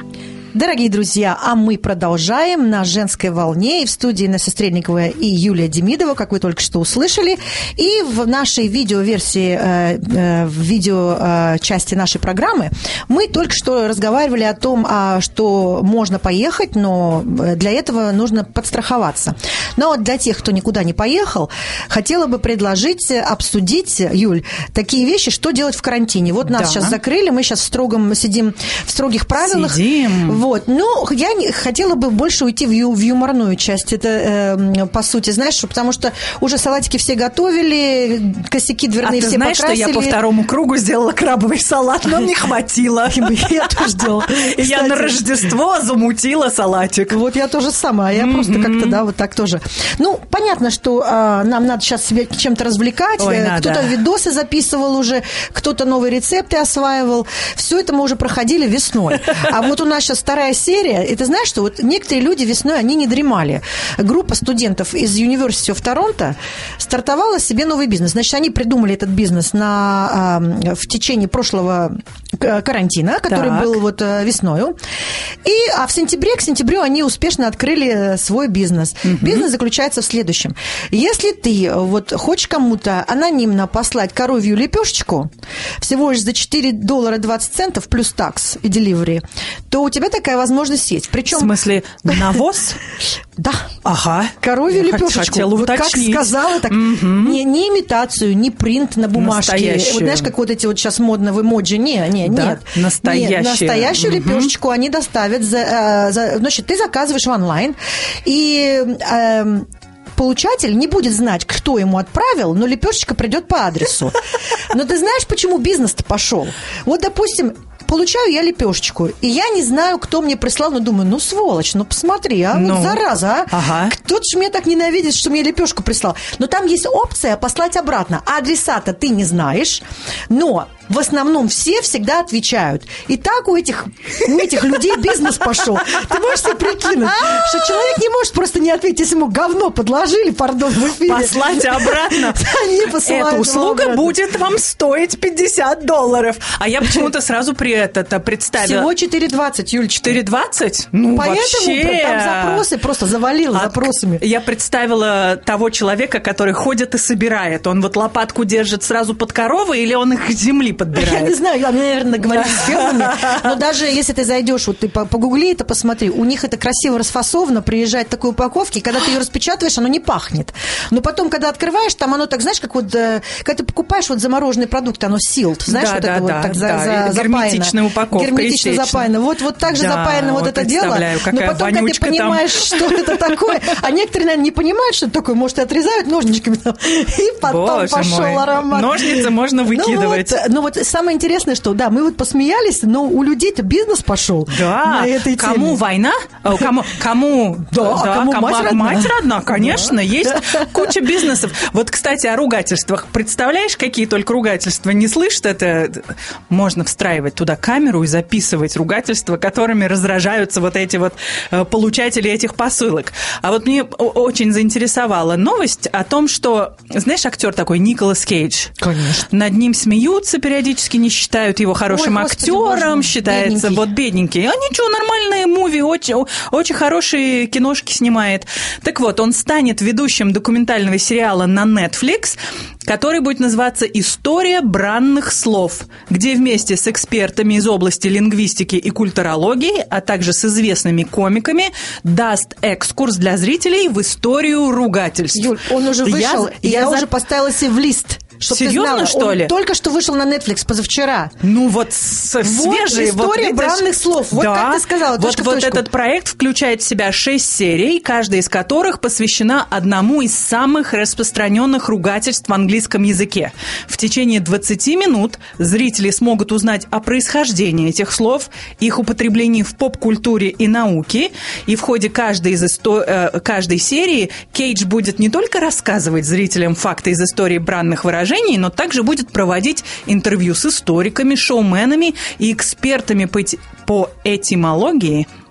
Дорогие друзья, а мы продолжаем на женской волне. И в студии Инесса Стрельникова и Юлия Демидова, как вы только что услышали. И в нашей видеоверсии, э, э, в видеочасти нашей программы мы только что разговаривали о том, а, что можно поехать, но для этого нужно подстраховаться. Но вот для тех, кто никуда не поехал, хотела бы предложить обсудить, Юль, такие вещи, что делать в карантине. Вот нас да. сейчас закрыли, мы сейчас в строгом сидим, в строгих правилах. Сидим. Вот. Но я не, хотела бы больше уйти в, ю, в юморную часть, это э, по сути, знаешь, потому что уже салатики все готовили, косяки дверные а все ты знаешь, покрасили. Что я по второму кругу сделала крабовый салат, но не хватило. Я тоже делала. Я на Рождество замутила салатик. Вот я тоже сама, я просто как-то, да, вот так тоже. Ну, понятно, что нам надо сейчас себя чем-то развлекать. Кто-то видосы записывал уже, кто-то новые рецепты осваивал. Все это мы уже проходили весной. А вот у нас сейчас вторая серия, и ты знаешь, что вот некоторые люди весной, они не дремали. Группа студентов из University of Toronto стартовала себе новый бизнес. Значит, они придумали этот бизнес на, в течение прошлого карантина, который так. был вот весною. И, а в сентябре, к сентябрю они успешно открыли свой бизнес. Угу. Бизнес заключается в следующем. Если ты вот хочешь кому-то анонимно послать коровью лепешечку всего лишь за четыре доллара двадцать центов плюс такс и деливери, то у тебя такая возможность есть. Причем... В смысле, навоз? Да. Ага. Коровью лепешечку. Хотела вот как сказала, так угу. не, не имитацию, не принт на бумажке. Настоящую. Вот знаешь, как вот эти вот сейчас модно в эмоджи. Не, не, да? нет. Настоящую. Нет, настоящую угу. лепешечку они доставят. За, за, значит, ты заказываешь в онлайн, и... Э, получатель не будет знать, кто ему отправил, но лепешечка придет по адресу. Но ты знаешь, почему бизнес-то пошел? Вот, допустим, получаю я лепешечку, и я не знаю, кто мне прислал, но думаю, ну, сволочь, ну, посмотри, а, ну, вот зараза, а. Ага. Кто-то же меня так ненавидит, что мне лепешку прислал. Но там есть опция послать обратно. А адресата ты не знаешь, но... В основном все всегда отвечают. И так у этих, у этих людей бизнес пошел. Ты можешь себе прикинуть, что человек не может просто не ответить, если ему говно подложили, пардон, в эфире. Послать обратно. Эта услуга будет вам стоить пятьдесят долларов. А я почему-то сразу при это представила. Всего четыре двадцать, Юлечка. четыре двадцать? Ну, поэтому вообще... там запросы просто завалило запросами. Я представила того человека, который ходит и собирает. Он вот лопатку держит сразу под коровой, или он их с земли подбирает? Я не знаю, я, наверное, говорю с фермами, но даже если ты зайдешь, вот ты погугли это, посмотри, у них это красиво расфасовано, приезжает в такой упаковке, и когда ты ее распечатываешь, оно не пахнет. Но потом, когда открываешь, там оно так, знаешь, как вот, когда ты покупаешь вот замороженные продукты, оно sealed, знаешь, да, вот да, это да, вот так да, за, да. за, Герметичная упаковка. Герметично запаяно. Вот, вот так же да, запаяно вот, вот это дело. Но потом, когда ты понимаешь, там. Что это такое, а некоторые, наверное, не понимают, что это такое, может, и отрезают ножничками, и потом Боже пошел мой. Аромат. Ножницы можно выкидывать. Ну вот, ну вот самое интересное, что, да, мы вот посмеялись, но у людей-то бизнес пошел. Да, на этой кому теме. Война? Кому, кому, да, да, а кому, кому мать, родна? мать родна, конечно, да. Есть куча бизнесов. Вот, кстати, о ругательствах. Представляешь, какие только ругательства не слышат? Это можно встраивать туда камеру и записывать ругательства, которыми раздражаются вот эти вот получатели этих посылок. А вот мне очень заинтересовала новость о том, что, знаешь, актер такой Николас Кейдж? Конечно. Над ним смеются периодически, не считают его хорошим Ой, актером, Господи, считается бедненький. Вот бедненький. А ничего, нормальные муви, очень, очень хорошие киношки снимает. Так вот, он станет ведущим документального сериала на Netflix, который будет называться «История бранных слов», где вместе с экспертами из области лингвистики и культурологии, а также с известными комиками, даст экскурс для зрителей в историю ругательств. Юль, он уже вышел, я, я, я уже за... поставила себе в лист. Серьезно, что ли? Он только что вышел на Netflix позавчера. Ну, вот свежие. Вот история вот, бранных слов. Вот да. как ты сказала, вот, вот этот проект включает в себя шесть серий, каждая из которых посвящена одному из самых распространенных ругательств в английском языке. В течение двадцати минут зрители смогут узнать о происхождении этих слов, их употреблении в поп-культуре и науке. И в ходе каждой, из исто... каждой серии Кейдж будет не только рассказывать зрителям факты из истории бранных выражений, но также будет проводить интервью с историками, шоуменами и экспертами по этимологии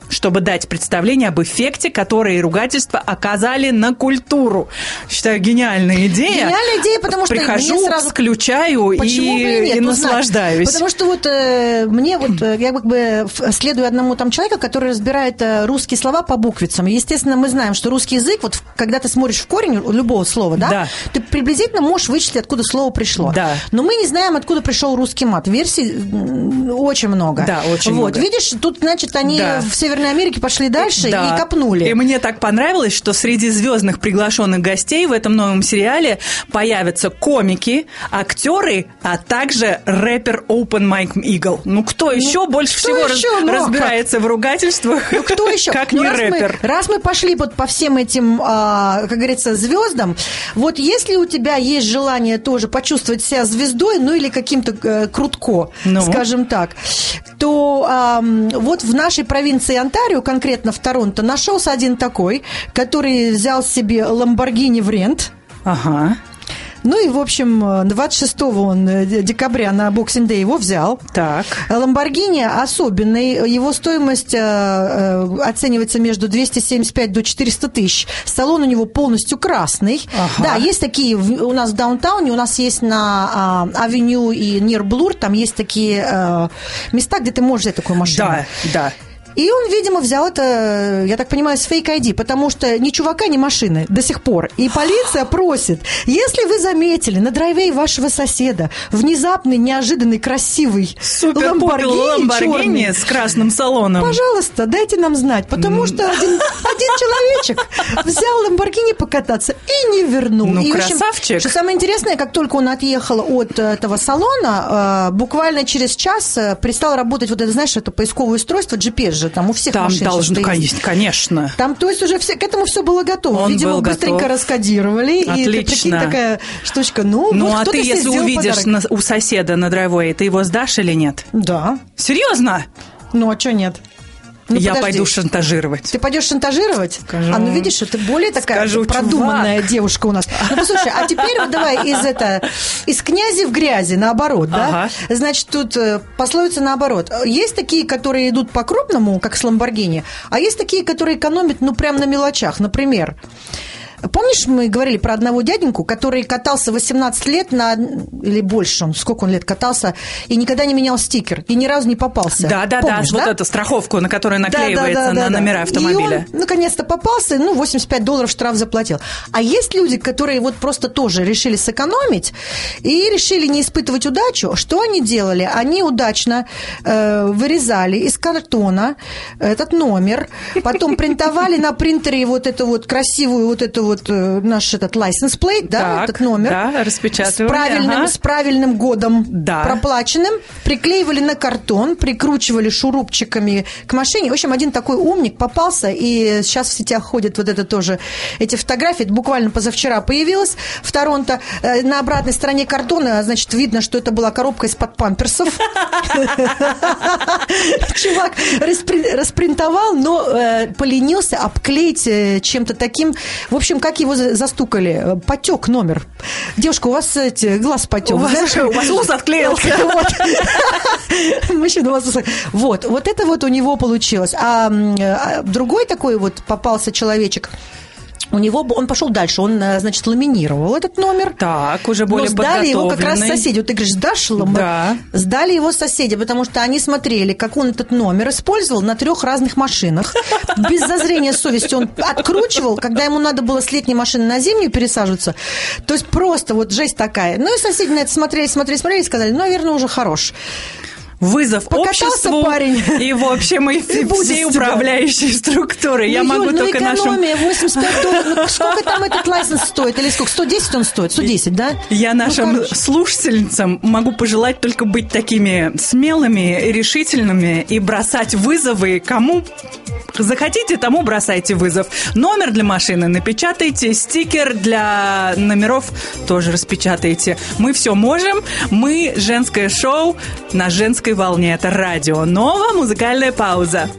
чтобы дать представление об эффекте, который ругательства оказали на культуру. Считаю, гениальная идея. Гениальная идея, потому что прихожу, мне сразу... включаю и, нет, и узнать. наслаждаюсь. Потому что вот э, мне вот, э, я как бы следую одному там человеку, который разбирает э, русские слова по буквицам. И, естественно, мы знаем, что русский язык, вот когда ты смотришь в корень любого слова, да, да. ты приблизительно можешь вычислить, откуда слово пришло. Да. Но мы не знаем, откуда пришел русский мат. Версий очень много. Да, очень вот. много. Видишь, тут, значит, они да. в Северной Америке пошли дальше да. и копнули. И мне так понравилось, что среди звездных приглашенных гостей в этом новом сериале появятся комики, актеры, а также рэпер Open Mike Eagle. Ну, кто еще ну, больше кто всего еще? раз, ну, разбирается как? в ругательствах, ну, кто еще? как ну, не раз рэпер? Мы, раз мы пошли вот по всем этим, а, как говорится, звездам, вот если у тебя есть желание тоже почувствовать себя звездой, ну или каким-то э, крутко, ну. скажем так, то а, вот в нашей провинции Онтарио, конкретно в Торонто, нашелся один такой, который взял себе Lamborghini в рент. Ага. Ну и, в общем, двадцать шестого декабря на Boxing Day его взял. Так. Lamborghini особенный. Его стоимость оценивается между двести семьдесят пять до четыреста тысяч. Салон у него полностью красный. Ага. Да, есть такие у нас в даунтауне, у нас есть на Авеню и Нир Блур, там есть такие места, где ты можешь взять такую машину. Да, да. И он, видимо, взял это, я так понимаю, с фейк-ай ди, потому что ни чувака, ни машины до сих пор. И полиция просит, если вы заметили на драйвее вашего соседа внезапный, неожиданный, красивый Lamborghini с красным салоном, пожалуйста, дайте нам знать, потому что один, один человечек взял Lamborghini покататься и не вернул. Ну, и, красавчик. В общем, что самое интересное, как только он отъехал от этого салона, буквально через час перестало работать вот это, знаешь, это поисковое устройство, джи пи эс же. Там у всех там машин должно, конечно, конечно. Там, то есть, уже все, к этому все было готово. Он Видимо, был быстренько готов. раскодировали. Отлично. И это, прикинь, такая штучка. Ну, ну вот а ты, если увидишь на, у соседа на драйвее, ты его сдашь или нет? Да. Серьезно? Ну, а что нет? Ну, я подожди. пойду шантажировать. Ты пойдешь шантажировать? Скажу. А ну видишь, ты более такая Скажу, продуманная чувак. девушка у нас. Ну послушай, а теперь вот давай из это из князи в грязи, наоборот, да? Ага. Значит, тут пословица наоборот. Есть такие, которые идут по-крупному, как с Lamborghini, а есть такие, которые экономят, ну, прям на мелочах. Например, помнишь, мы говорили про одного дяденьку, который катался восемнадцать лет на... Или больше, он, сколько он лет катался, и никогда не менял стикер, и ни разу не попался. Да-да-да, вот да? эту страховку, на которую наклеивается да, да, да, на да, номера да. автомобиля. И он, наконец-то, попался, ну, восемьдесят пять долларов штраф заплатил. А есть люди, которые вот просто тоже решили сэкономить и решили не испытывать удачу. Что они делали? Они удачно э, вырезали из картона этот номер, потом принтовали на принтере вот эту вот красивую вот эту вот наш этот license plate, да, так, этот номер. Да, распечатывали. С правильным, ага. с правильным годом да. проплаченным, приклеивали на картон, прикручивали шурупчиками к машине. В общем, один такой умник попался, и сейчас в сетях ходят вот это тоже, эти фотографии, это буквально позавчера появилось в Торонто. На обратной стороне картона, значит, видно, что это была коробка из-под памперсов. Чувак распринтовал, но поленился обклеить чем-то таким. В общем, как его застукали? Потек номер. Девушка, у вас эти, глаз потек. У вас, у вас ус отклеился. Мужчина, у вас ус. Вот, вот это вот у него получилось. А другой такой вот попался человечек. У него, он пошел дальше, он, значит, ламинировал этот номер. Так, уже более подготовленный. Но сдали его как раз подготовленный. соседи. Вот ты говоришь, сдашь ламбо? Да. Сдали его соседи, потому что они смотрели, как он этот номер использовал на трех разных машинах. Без зазрения совести он откручивал, когда ему надо было с летней машины на зимнюю пересаживаться. То есть просто вот жесть такая. Ну и соседи на это смотрели, смотрели, смотрели и сказали, ну, наверное, уже хорош. Вызов Покатался обществу парень. И, в общем, и, и всей управляющей структуры. Ну, Я Юль, могу ну, только экономия, нашим... восемьдесят пять долларов. Ну, сколько там этот лайсенс стоит? Или сколько? сто десять он стоит? сто десять, да? Я нашим ну, слушательницам могу пожелать только быть такими смелыми, решительными и бросать вызовы кому захотите, тому бросайте вызов. Номер для машины напечатайте, стикер для номеров тоже распечатайте. Мы все можем. Мы женское шоу на женской волне. Это радио Нова. Музыкальная пауза.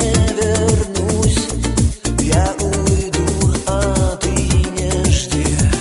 Я уйду, а ты не жди.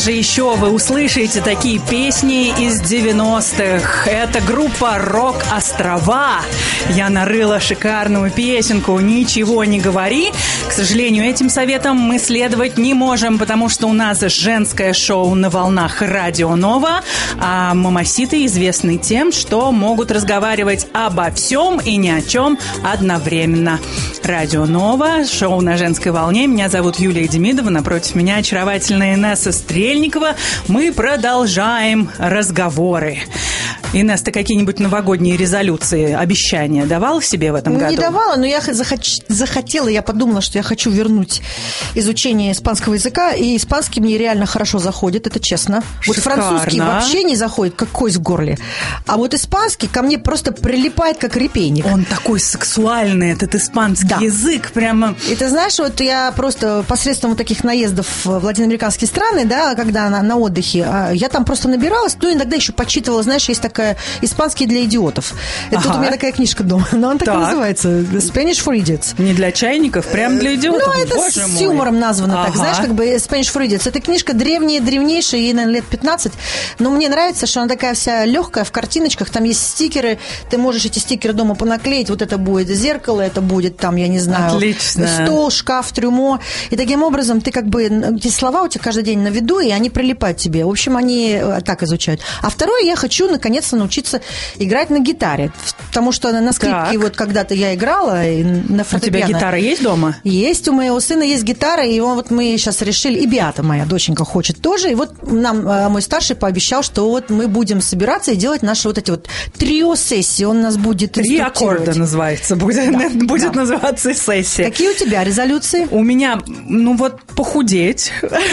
же еще вы услышите такие песни из девяностых? Это группа «Рок Острова». Я нарыла шикарную песенку «Ничего не говори». К сожалению, этим советом мы следовать не можем, потому что у нас женское шоу на волнах Радио Нова, а мамаситы известны тем, что могут разговаривать обо всем и ни о чем одновременно. Радио Нова, шоу на женской волне. Меня зовут Юлия Демидова, напротив меня очаровательная Инесса Стрельникова. Мы продолжаем разговоры. Инесс, ты какие-нибудь новогодние резолюции, обещания давала себе в этом году? Не давала, но я захоч... захотела, я подумала, что я хочу вернуть изучение испанского языка, и испанский мне реально хорошо заходит, это честно. Вот Шикарно. Французский вообще не заходит, как кость в горле, а вот испанский ко мне просто прилипает, как репейник. Он такой сексуальный, этот испанский да. язык, прямо... И ты знаешь, вот я просто посредством вот таких наездов в латиноамериканские страны, да, когда на, на отдыхе, я там просто набиралась, ну, иногда еще почитывала, знаешь, есть такая «Испанский для идиотов». Это ага. вот у меня такая книжка дома, но она так, так и называется «Spanish for Idiots». Не для чайников, прям для идиотов. Ну, это Боже с мой. юмором названо ага. так, знаешь, как бы «Spanish for Idiots». Это книжка древняя, древнейшая, ей, наверное, лет пятнадцать, но мне нравится, что она такая вся легкая, в картиночках, там есть стикеры, ты можешь эти стикеры дома понаклеить, вот это будет зеркало, это будет там, я не знаю, Отлично. стол, шкаф, трюмо, и таким образом ты как бы, эти слова у тебя каждый день на виду, и они прилипают тебе, в общем, они так изучают. А второе, я хочу наконец-то научиться играть на гитаре, потому что на скрипке так. вот когда-то я играла, и на фортепиано. У тебя гитара есть дома? Есть, у моего сына есть гитара, и он, вот мы сейчас решили, и Беата, моя доченька, хочет тоже, и вот нам э, мой старший пообещал, что вот мы будем собираться и делать наши вот эти вот трио-сессии, он нас будет Три аккорда называется, будет, да, будет да. называться сессия. Какие у тебя резолюции? У меня, ну вот, похудеть,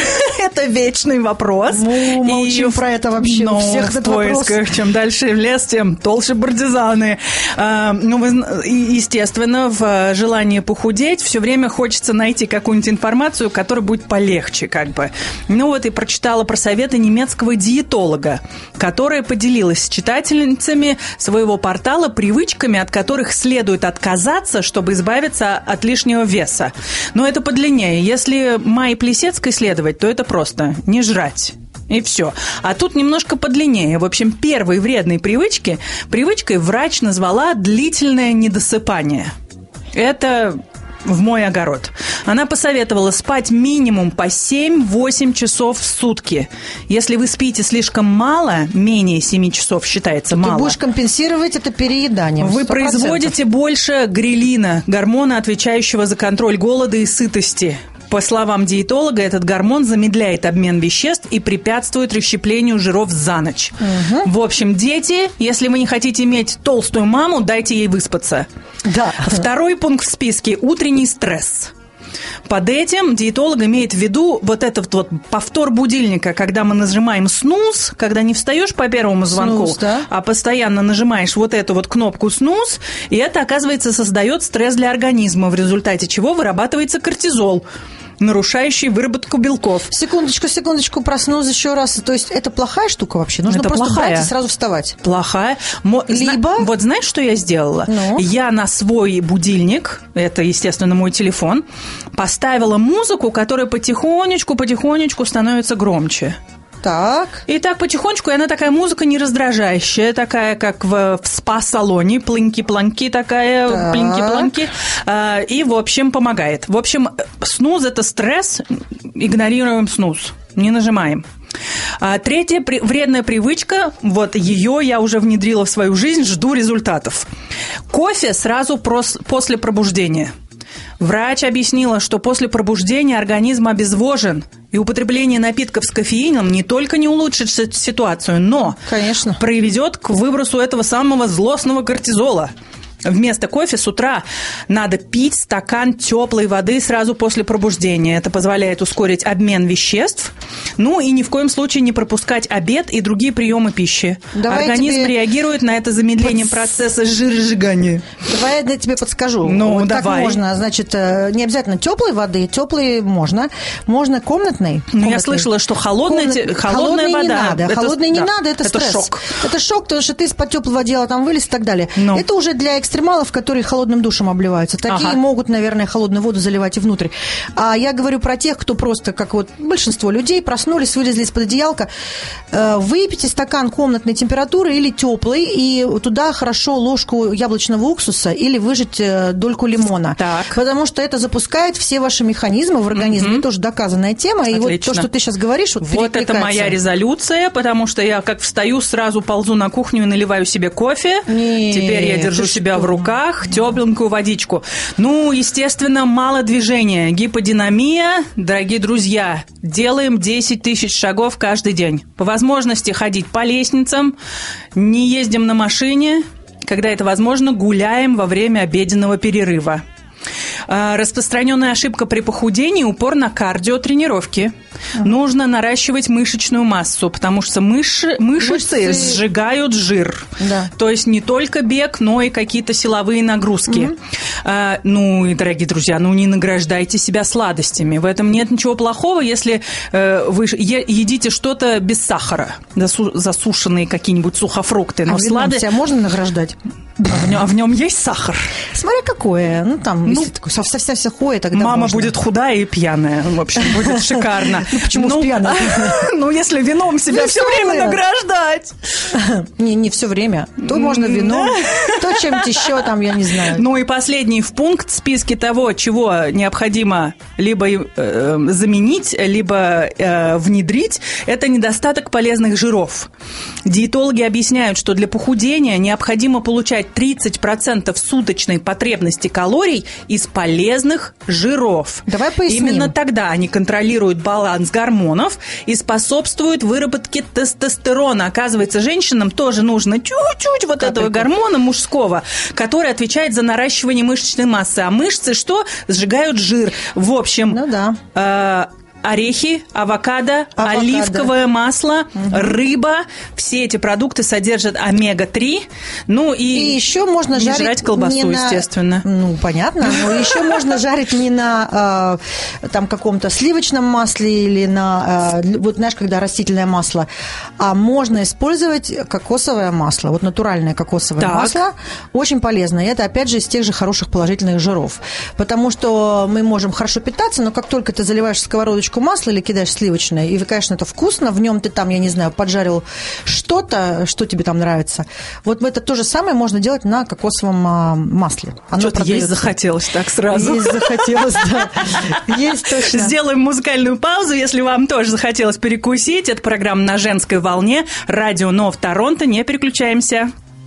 это вечный вопрос. Ну, молчим про это вообще, у всех этот вопрос. Чем дальше в лес, тем толще партизаны. А, ну, вы, естественно, в желании похудеть все время хочется найти какую-нибудь информацию, которая будет полегче, как бы. Ну вот и прочитала про советы немецкого диетолога, которая поделилась с читательницами своего портала привычками, от которых следует отказаться, чтобы избавиться от лишнего веса. Но это подлиннее. Если Майе Плисецкой следовать, то это просто не жрать. И все. А тут немножко подлиннее. В общем, первой вредной привычки, привычкой врач назвала длительное недосыпание. Это в мой огород. Она посоветовала спать минимум по семь-восемь часов в сутки. Если вы спите слишком мало, менее семи часов считается мало. Ты будешь компенсировать это перееданием. Вы сто процентов. Производите больше грелина, гормона, отвечающего за контроль голода и сытости. По словам диетолога, этот гормон замедляет обмен веществ и препятствует расщеплению жиров за ночь. Угу. В общем, дети, если вы не хотите иметь толстую маму, дайте ей выспаться. Да. Второй пункт в списке – утренний стресс. Под этим диетолог имеет в виду вот этот вот повтор будильника, когда мы нажимаем снуз, когда не встаешь по первому звонку, снуз, да? а постоянно нажимаешь вот эту вот кнопку снуз, и это, оказывается, создает стресс для организма, в результате чего вырабатывается кортизол, нарушающий выработку белков. Секундочку, секундочку, проснулась еще раз. То есть это плохая штука вообще? Нужно это просто плохая. брать и сразу вставать? Плохая. Мо... Либо... Зна... Вот знаешь, что я сделала? Ну? Я на свой будильник, это, естественно, мой телефон, поставила музыку, которая потихонечку-потихонечку становится громче. Так. И так потихонечку, и она такая музыка не раздражающая, такая, как в, в спа-салоне, плынки-планки такая, так. плынки-планки, э, и, в общем, помогает. В общем, снуз – это стресс, игнорируем снуз, не нажимаем. А третья при, вредная привычка, вот ее я уже внедрила в свою жизнь, жду результатов. Кофе сразу прос, после пробуждения. Врач объяснила, что после пробуждения организм обезвожен, и употребление напитков с кофеином не только не улучшит ситуацию, но Конечно. Приведет к выбросу этого самого злостного кортизола. Вместо кофе с утра надо пить стакан теплой воды сразу после пробуждения. Это позволяет ускорить обмен веществ. Ну и ни в коем случае не пропускать обед и другие приемы пищи. Давай Организм тебе... реагирует на это замедлением Подс... процесса жиросжигания. Давай я тебе подскажу. Ну, вот давай. Так можно. Значит, не обязательно теплой воды, теплой можно. Можно комнатной. Ну, я слышала, что холодная, Комнат... холодная вода. Не надо. Это... Холодной не да. надо, это, это стресс. шок. Это шок, потому что ты из-под теплого одеяла там вылез и так далее. Ну. Это уже для экстремальных экстремалов, которые холодным душем обливаются. Такие Ага. могут, наверное, холодную воду заливать и внутрь. А я говорю про тех, кто просто, как вот большинство людей, проснулись, вылезли из-под одеялка. Э, Выпейте стакан комнатной температуры или теплый, и туда хорошо ложку яблочного уксуса или выжать э, дольку лимона. Так. Потому что это запускает все ваши механизмы в организме. Это тоже доказанная тема. И вот Отлично. то, что ты сейчас говоришь, вот, Вот это моя резолюция, потому что я как встаю, сразу ползу на кухню и наливаю себе кофе. Нет, Теперь я держу ты себя что? в руках, тепленькую водичку. Ну, естественно, мало движения. Гиподинамия, дорогие друзья, делаем десять тысяч шагов каждый день. По возможности ходить по лестницам, не ездим на машине, когда это возможно, гуляем во время обеденного перерыва. А, Распространенная ошибка при похудении – упор на кардиотренировки. Нужно наращивать мышечную массу, потому что мыши, мышцы Мышцы- сжигают жир. Да. То есть не только бег, но и какие-то силовые нагрузки. А, ну и, дорогие друзья, ну не награждайте себя сладостями. В этом нет ничего плохого, если э, вы е- едите что-то без сахара, засу- засушенные какие-нибудь сухофрукты. Но А вином слады- себя можно награждать? А в нем, а в нем есть сахар. Смотря какое. Ну, там, если такое сов- совсем сухое, тогда Мама можно. будет худая и пьяная. В общем, будет шикарно. Ну, почему Ну, пьяная? Ну, если вином себя все время Веселая. награждать. Не, не все время. То можно вино, то чем-то еще, там, я не знаю. Ну и последний в пункт в списке того, чего необходимо либо э, заменить, либо э, внедрить, это недостаток полезных жиров. Диетологи объясняют, что для похудения необходимо получать тридцать процентов суточной потребности калорий из полезных жиров. Давай поясним. Именно тогда они контролируют баланс гормонов и способствуют выработке тестостерона. Оказывается, женщинам тоже нужно чуть-чуть вот этого гормона мужского, который отвечает за наращивание мышечной массы. А мышцы что? Сжигают жир. В общем, Ну да. э, орехи, авокадо, Авокадо. оливковое масло, рыба. Все эти продукты содержат омега три. Ну и, И еще можно не жарить жрать колбасу, не на- естественно. Ну, понятно. Но еще можно жарить не на э, там каком-то сливочном масле или на, э, вот знаешь, когда растительное масло, а можно использовать кокосовое масло. Вот натуральное кокосовое Так. масло очень полезно. И это, опять же, из тех же хороших положительных жиров. Потому что мы можем хорошо питаться, но как только ты заливаешь в сковородочку масло или кидаешь сливочное, и, конечно, это вкусно, в нем ты там, я не знаю, поджарил что-то, что тебе там нравится. Вот это то же самое можно делать на кокосовом а, масле. Оно Что-то есть продается. захотелось так сразу. Есть захотелось, да. Есть точно. Сделаем музыкальную паузу, если вам тоже захотелось перекусить. Это программа «На женской волне». Радио Нов Торонто. Не переключаемся.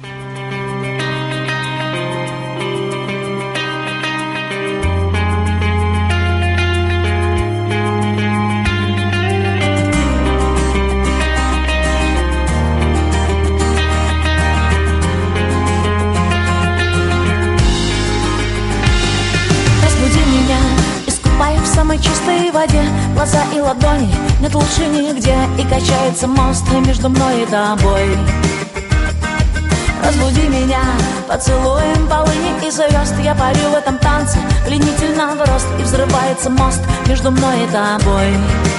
Разбуди меня, искупай в самой чистой воде. Глаза и ладони нет лучше нигде. И качается мост между мной и тобой. Разбуди меня, поцелуем полыни и звезд. Я парю в этом танце, пленительно в рост. И взрывается мост между мной и тобой.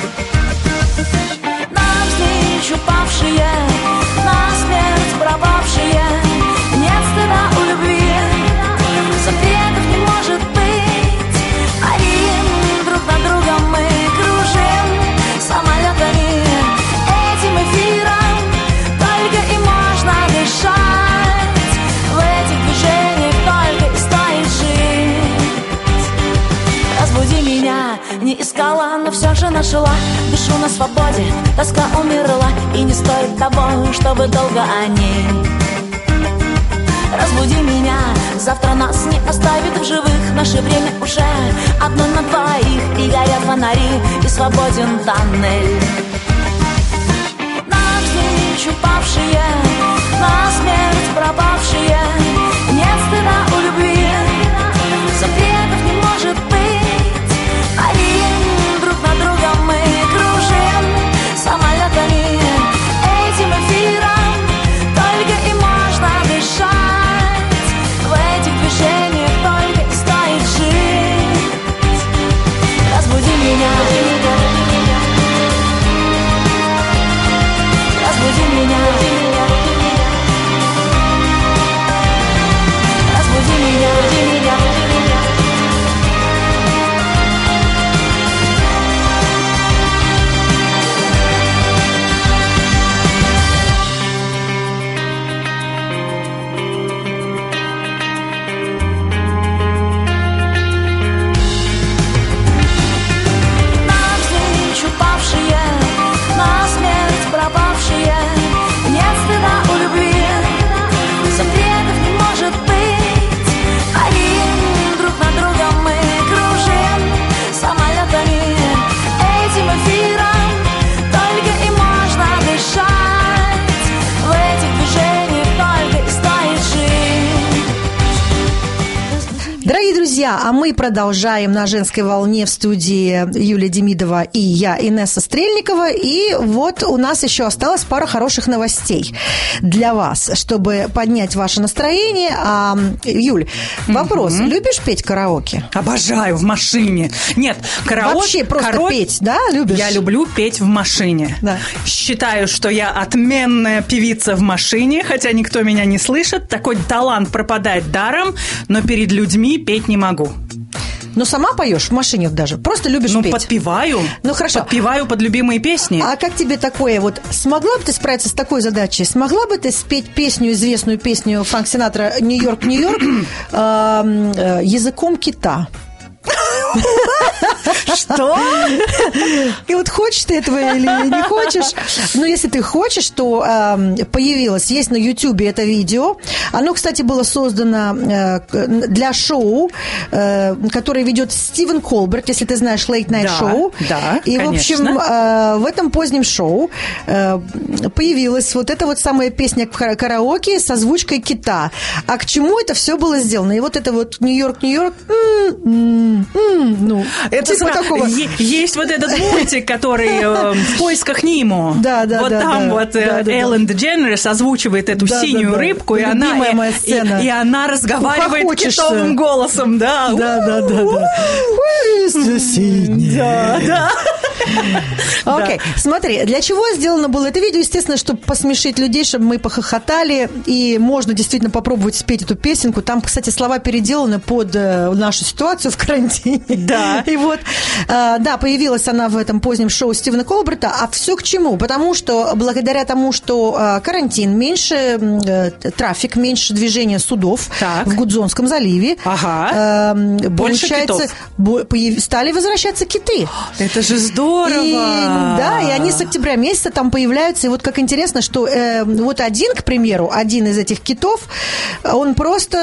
Навстречу павшие, насмерть пропавшие. Нет стыда у любви, запретов не может быть. Парим друг над другом, мы кружим самолетами. Этим эфиром только и можно дышать. В этих движениях только и стоит жить. Разбуди меня, не искала, но все же нашла. Дышу на свободе, тоска умерла. И не стоит того, чтобы долго о ней. Разбуди меня, завтра нас не оставит в живых. Наше время уже одно на двоих. И горят фонари, и свободен тоннель. Навстречу павшие, насмерть пропавшие. Нет стыда у любви, запретов не может быть. Парим друг над другом, мы кружим самолетами. Этим эфиром только и можно дышать. В этих движениях только и стоит жить. Разбуди меня, разбуди меня. Дорогие друзья, а мы продолжаем на женской волне в студии Юлия Демидова и я, Инесса Стрельникова. И вот у нас еще осталась пара хороших новостей для вас, чтобы поднять ваше настроение. А, Юль, вопрос. Mm-hmm. Любишь петь караоке? Обожаю в машине. Нет, караоке... Вообще просто караоке... петь, да, любишь? Я люблю петь в машине. Да. Считаю, что я отменная певица в машине, хотя никто меня не слышит. Такой талант пропадает даром, но перед людьми петь не могу. Но сама поешь в машине даже? Просто любишь ну, петь? Ну, подпеваю. Ну, хорошо. Подпеваю под любимые песни. А как тебе такое вот? Смогла бы ты справиться с такой задачей? Смогла бы ты спеть песню, известную песню Франк Синатра «Нью-Йорк, Нью-Йорк» языком кита? Что? И вот хочешь ты этого или не хочешь? Но если ты хочешь, то э, появилось, есть на Ютубе это видео. Оно, кстати, было создано э, для шоу, э, которое ведет Стивен Колберт, если ты знаешь Late Night да, Show. Да, И, конечно. в общем, э, в этом позднем шоу э, появилась вот эта вот самая песня караоке с озвучкой кита. А к чему это все было сделано? И вот это вот Нью-Йорк, Нью-Йорк... М-м-м. Ну, это типа такого. Есть вот этот мультик, который э, в поисках Немо. Да, да, вот да. там да, вот да, да, Эллен да. Дедженерес озвучивает эту да, синюю да, да. рыбку, и она, моя сцена. И, и она разговаривает китовым голосом, да. Да, да, да, да. Where is the sea? Да, да. Окей, okay. Смотри, для чего сделано было это видео? Естественно, чтобы посмешить людей, чтобы мы похохотали, и можно действительно попробовать спеть эту песенку. Там, кстати, слова переделаны под нашу ситуацию в карантине. Да. И вот, да, появилась она в этом позднем шоу Стивена Колберта. А все к чему? Потому что благодаря тому, что карантин, меньше трафик, меньше движения судов так. в Гудзонском заливе. Ага. Э, Больше китов. Стали возвращаться киты. Это же здорово. И, да, и они с октября месяца там появляются. И вот как интересно, что э, вот один, к примеру, один из этих китов, он просто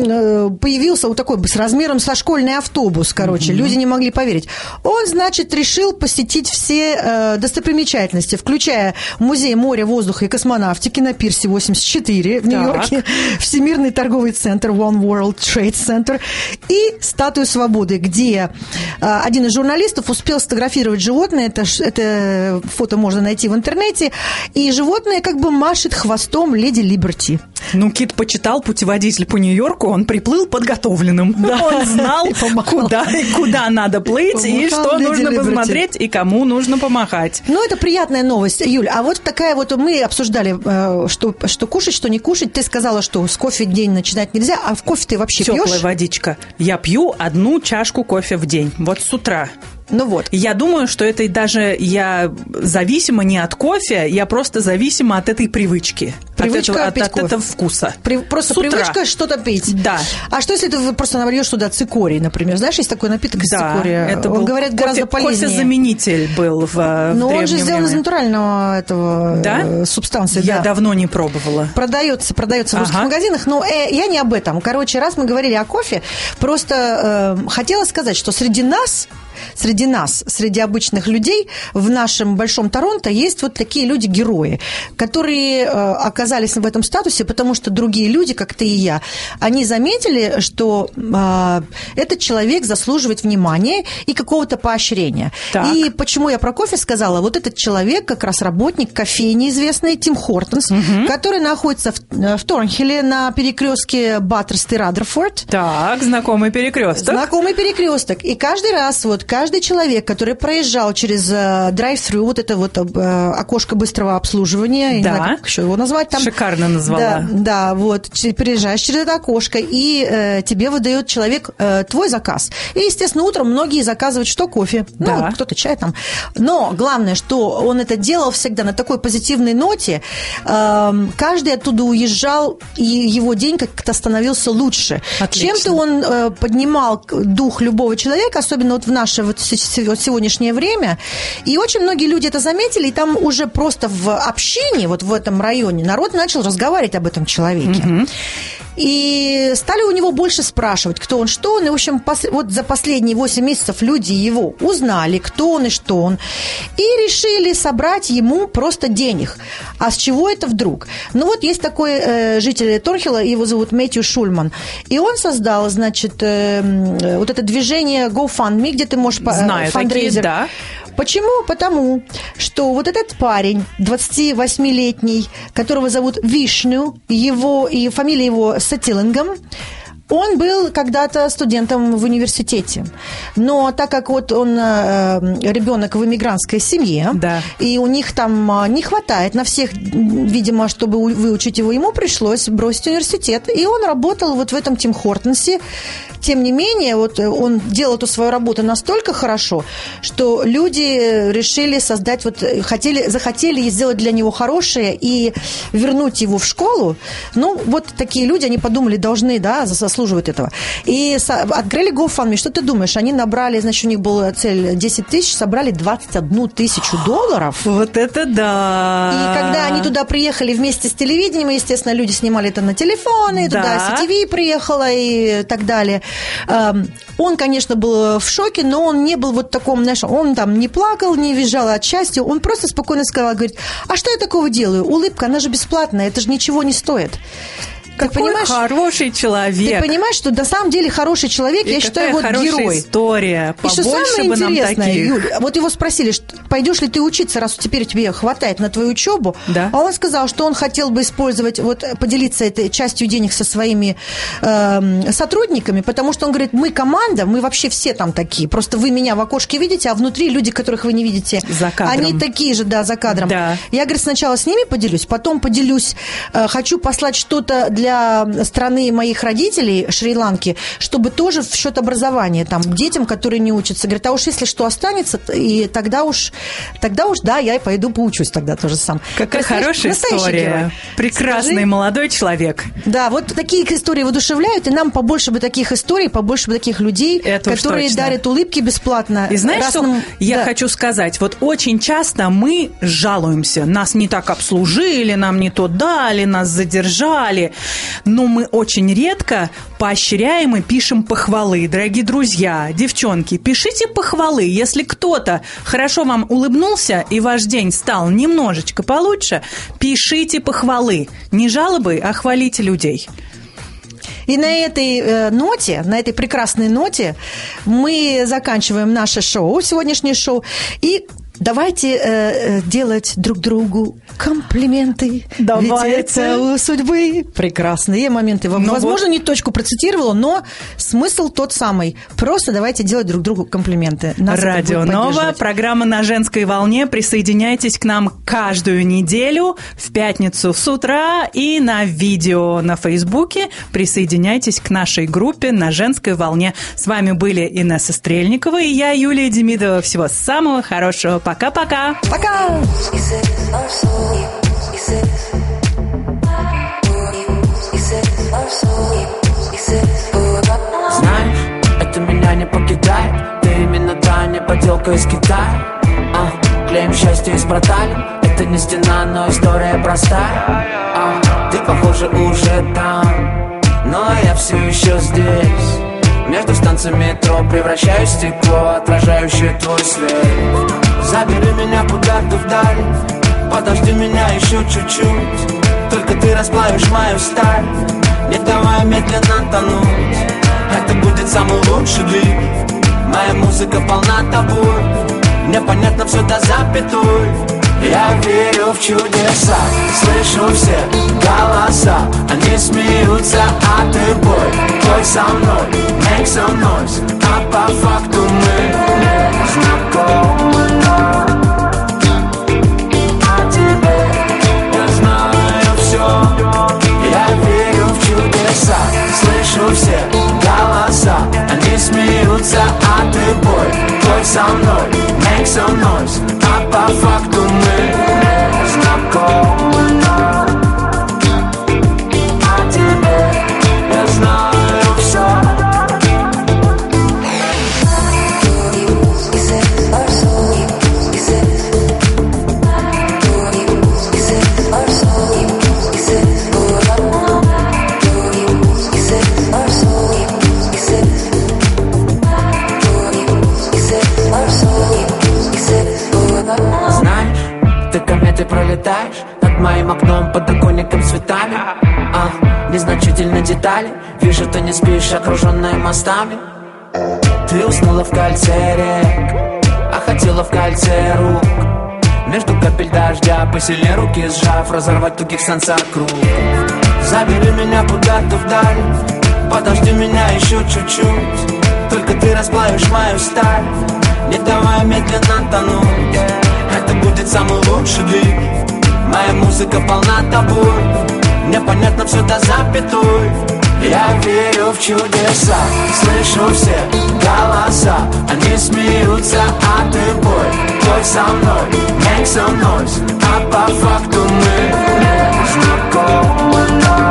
э, появился вот такой с размером со школьный автобус, короче. Mm-hmm. Люди не могли поверить. Он, значит, решил посетить все э, достопримечательности, включая музей моря, воздуха и космонавтики на пирсе восемьдесят четыре в Нью-Йорке, Всемирный торговый центр One World Trade Center и Статую Свободы, где э, один из журналистов успел сфотографировать животное. Это, это фото можно найти в интернете. И животное как бы машет хвостом леди Либерти. Ну, кит почитал путеводитель по Нью-Йорку, он приплыл подготовленным. Да. Он знал, куда, куда надо плыть, помахал, и что нужно Либерти. Посмотреть, и кому нужно помахать. Ну, это приятная новость, Юль. А вот такая вот, мы обсуждали, что, что кушать, что не кушать. Ты сказала, что с кофе день начинать нельзя, а в кофе ты вообще пьешь? Теплая водичка. Я пью одну чашку кофе в день, вот с утра. Ну вот. Я думаю, что это даже я зависима не от кофе, я просто зависима от этой привычки. Привычка от, этого, от, от этого вкуса. При, просто привычка что-то пить. Да. А что, если ты просто наберешь туда цикорий, например? Знаешь, есть такой напиток из да, цикория? Это он, был говорят, кофе, гораздо полезнее. Кофе-заменитель был в, в Но он же сделан время. из натурального этого да? субстанции. Я да. давно не пробовала. Продается, продается в ага. русских магазинах, но э, я не об этом. Короче, раз мы говорили о кофе, просто э, хотела сказать, что среди нас Среди нас, среди обычных людей в нашем большом Торонто есть вот такие люди-герои, которые э, оказались в этом статусе, потому что другие люди, как ты и я, они заметили, что э, этот человек заслуживает внимания и какого-то поощрения. Так. И почему я про кофе сказала? Вот этот человек как раз работник кофейни известной Тим Хортонс, угу. который находится в, в Торнхилле на перекрестке Баттерст и Радерфорд. Так, знакомый перекресток. Знакомый перекресток. И каждый раз вот каждый человек, который проезжал через uh, drive-thru, вот это вот uh, окошко быстрого обслуживания, да. не знаю, как еще его назвать там. Шикарно назвала. Да, да, вот, переезжаешь через это окошко, и uh, тебе выдает человек uh, твой заказ. И, естественно, утром многие заказывают что? Кофе. Да. Ну, кто-то чай там. Но главное, что он это делал всегда на такой позитивной ноте. Uh, каждый оттуда уезжал, и его день как-то становился лучше. Отлично. Чем-то он uh, поднимал дух любого человека, особенно вот в наше вот сегодняшнее время. И очень многие люди это заметили, и там уже просто в общении, вот в этом районе, народ начал разговаривать об этом человеке. Mm-hmm. И стали у него больше спрашивать, кто он, что он. И, в общем, пос- вот за последние восемь месяцев люди его узнали, кто он и что он. И решили собрать ему просто денег. А с чего это вдруг? Ну вот есть такой э, житель Торнхилла, его зовут Мэтью Шульман. И он создал, значит, э, вот это движение GoFundMe, где ты можешь... Знаю такие, да. Почему? Потому что вот этот парень, двадцативосьмилетний, которого зовут Вишну, его, и фамилия его Сатилингам, он был когда-то студентом в университете, но так как вот он э, ребенок в иммигрантской семье, да. и у них там не хватает на всех, видимо, чтобы выучить его, ему пришлось бросить университет, и он работал вот в этом Тим Хортонсе. Тем не менее, вот он делал эту свою работу настолько хорошо, что люди решили создать, вот хотели, захотели сделать для него хорошее и вернуть его в школу. Ну, вот такие люди, они подумали, должны, да, заслуживают этого. И открыли GoFundMe. Что ты думаешь? Они набрали, значит, у них была цель десять тысяч, собрали двадцать одну тысячу долларов. Вот это да! И когда они туда приехали вместе с телевидением, естественно, люди снимали это на телефоны, да. туда си ти ви приехала и так далее. Он, конечно, был в шоке, но он не был вот таком, знаешь, он там не плакал, не визжал от счастья, он просто спокойно сказал, говорит, а что я такого делаю? Улыбка, она же бесплатная, это же ничего не стоит. Какой ты понимаешь, хороший человек. Ты понимаешь, что на самом деле хороший человек, и я считаю, вот герой. Хорошая история. Побольше и что самое бы интересное, нам таких. Юль, вот его спросили, пойдешь ли ты учиться, раз теперь тебе хватает на твою учебу, да. А он сказал, что он хотел бы использовать, вот поделиться этой частью денег со своими э, сотрудниками, потому что он говорит, мы команда, мы вообще все там такие, просто вы меня в окошке видите, а внутри люди, которых вы не видите, за кадром. Они такие же, да, за кадром. Да. Я, говорит, сначала с ними поделюсь, потом поделюсь, э, хочу послать что-то для страны моих родителей Шри-Ланки, чтобы тоже в счет образования там детям, которые не учатся. Говорят, а уж если что останется, и тогда уж, тогда уж, да, я и пойду поучусь тогда тоже сам. Какая хорошая история. Герой. Прекрасный Скажи. Молодой человек. Да, вот такие истории воодушевляют, и нам побольше бы таких историй, побольше бы таких людей, это которые дарят улыбки бесплатно. И знаешь, разным... что я да. хочу сказать? Вот очень часто мы жалуемся, нас не так обслужили, нам не то дали, нас задержали, но мы очень редко поощряем и пишем похвалы. Дорогие друзья, девчонки, пишите похвалы. Если кто-то хорошо вам улыбнулся и ваш день стал немножечко получше, пишите похвалы. Не жалобы, а хвалите людей. И на этой э, ноте, на этой прекрасной ноте мы заканчиваем наше шоу, сегодняшнее шоу, и давайте э, делать друг другу комплименты. Давайте. Ведь это у судьбы прекрасные моменты. Ну Возможно, вот. не точку процитировала, но смысл тот самый. Просто давайте делать друг другу комплименты. Нас Радио Нова, программа «На женской волне». Присоединяйтесь к нам каждую неделю в пятницу с утра и на видео на Фейсбуке. Присоединяйтесь к нашей группе «На женской волне». С вами были Инесса Стрельникова и я, Юлия Демидова. Всего самого хорошего. Пока-пока. Пока. Знаешь, это меня не покидает. Ты именно та не поделка из Китая. а, Клеим счастье из проталин. Это не стена, но история простая. а, Ты, похоже, уже там, но я все еще здесь. Между станциями метро превращаюсь в стекло, отражающее твой свет. Забери меня куда-то вдаль, подожди меня еще чуть-чуть. Только ты расплавишь мою сталь, не давай медленно тонуть. Это будет самый лучший бит. Моя музыка полна тобой, мне понятно все до запятой. Я верю в чудеса, слышу все голоса. Они смеются, а ты бой, бой со мной, make some noise. А по факту мы знакомы. А тебе я знаю все. Я верю в чудеса, слышу все голоса. Они смеются, а ты бой, бой со мной, make some noise. А по факту мы знакомы. А тебе я знаю все. моим окном, подоконником с цветами. А, незначительные детали. Вижу, ты не спишь, окруженная мостами. Ты уснула в кольце рек, а хотела в кольце рук. Между капель дождя посильнее руки сжав, разорвать тугих сансар круг. Забери меня куда-то вдаль, подожди меня еще чуть-чуть. Только ты расплавишь мою сталь, не давай медленно тонуть. Это будет самый лучший дрифт. Моя музыка полна тобой, мне понятно все до запятой. Я верю в чудеса, слышу все голоса. Они смеются, а ты бой. Пой со мной, make some noise. А по факту мы знакомы.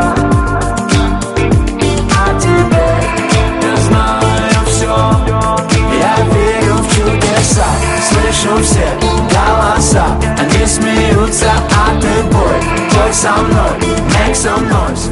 А теперь я знаю все. Я верю в чудеса, слышу все голоса. Они смеются, а ты бой. Пой со мной, make some noise.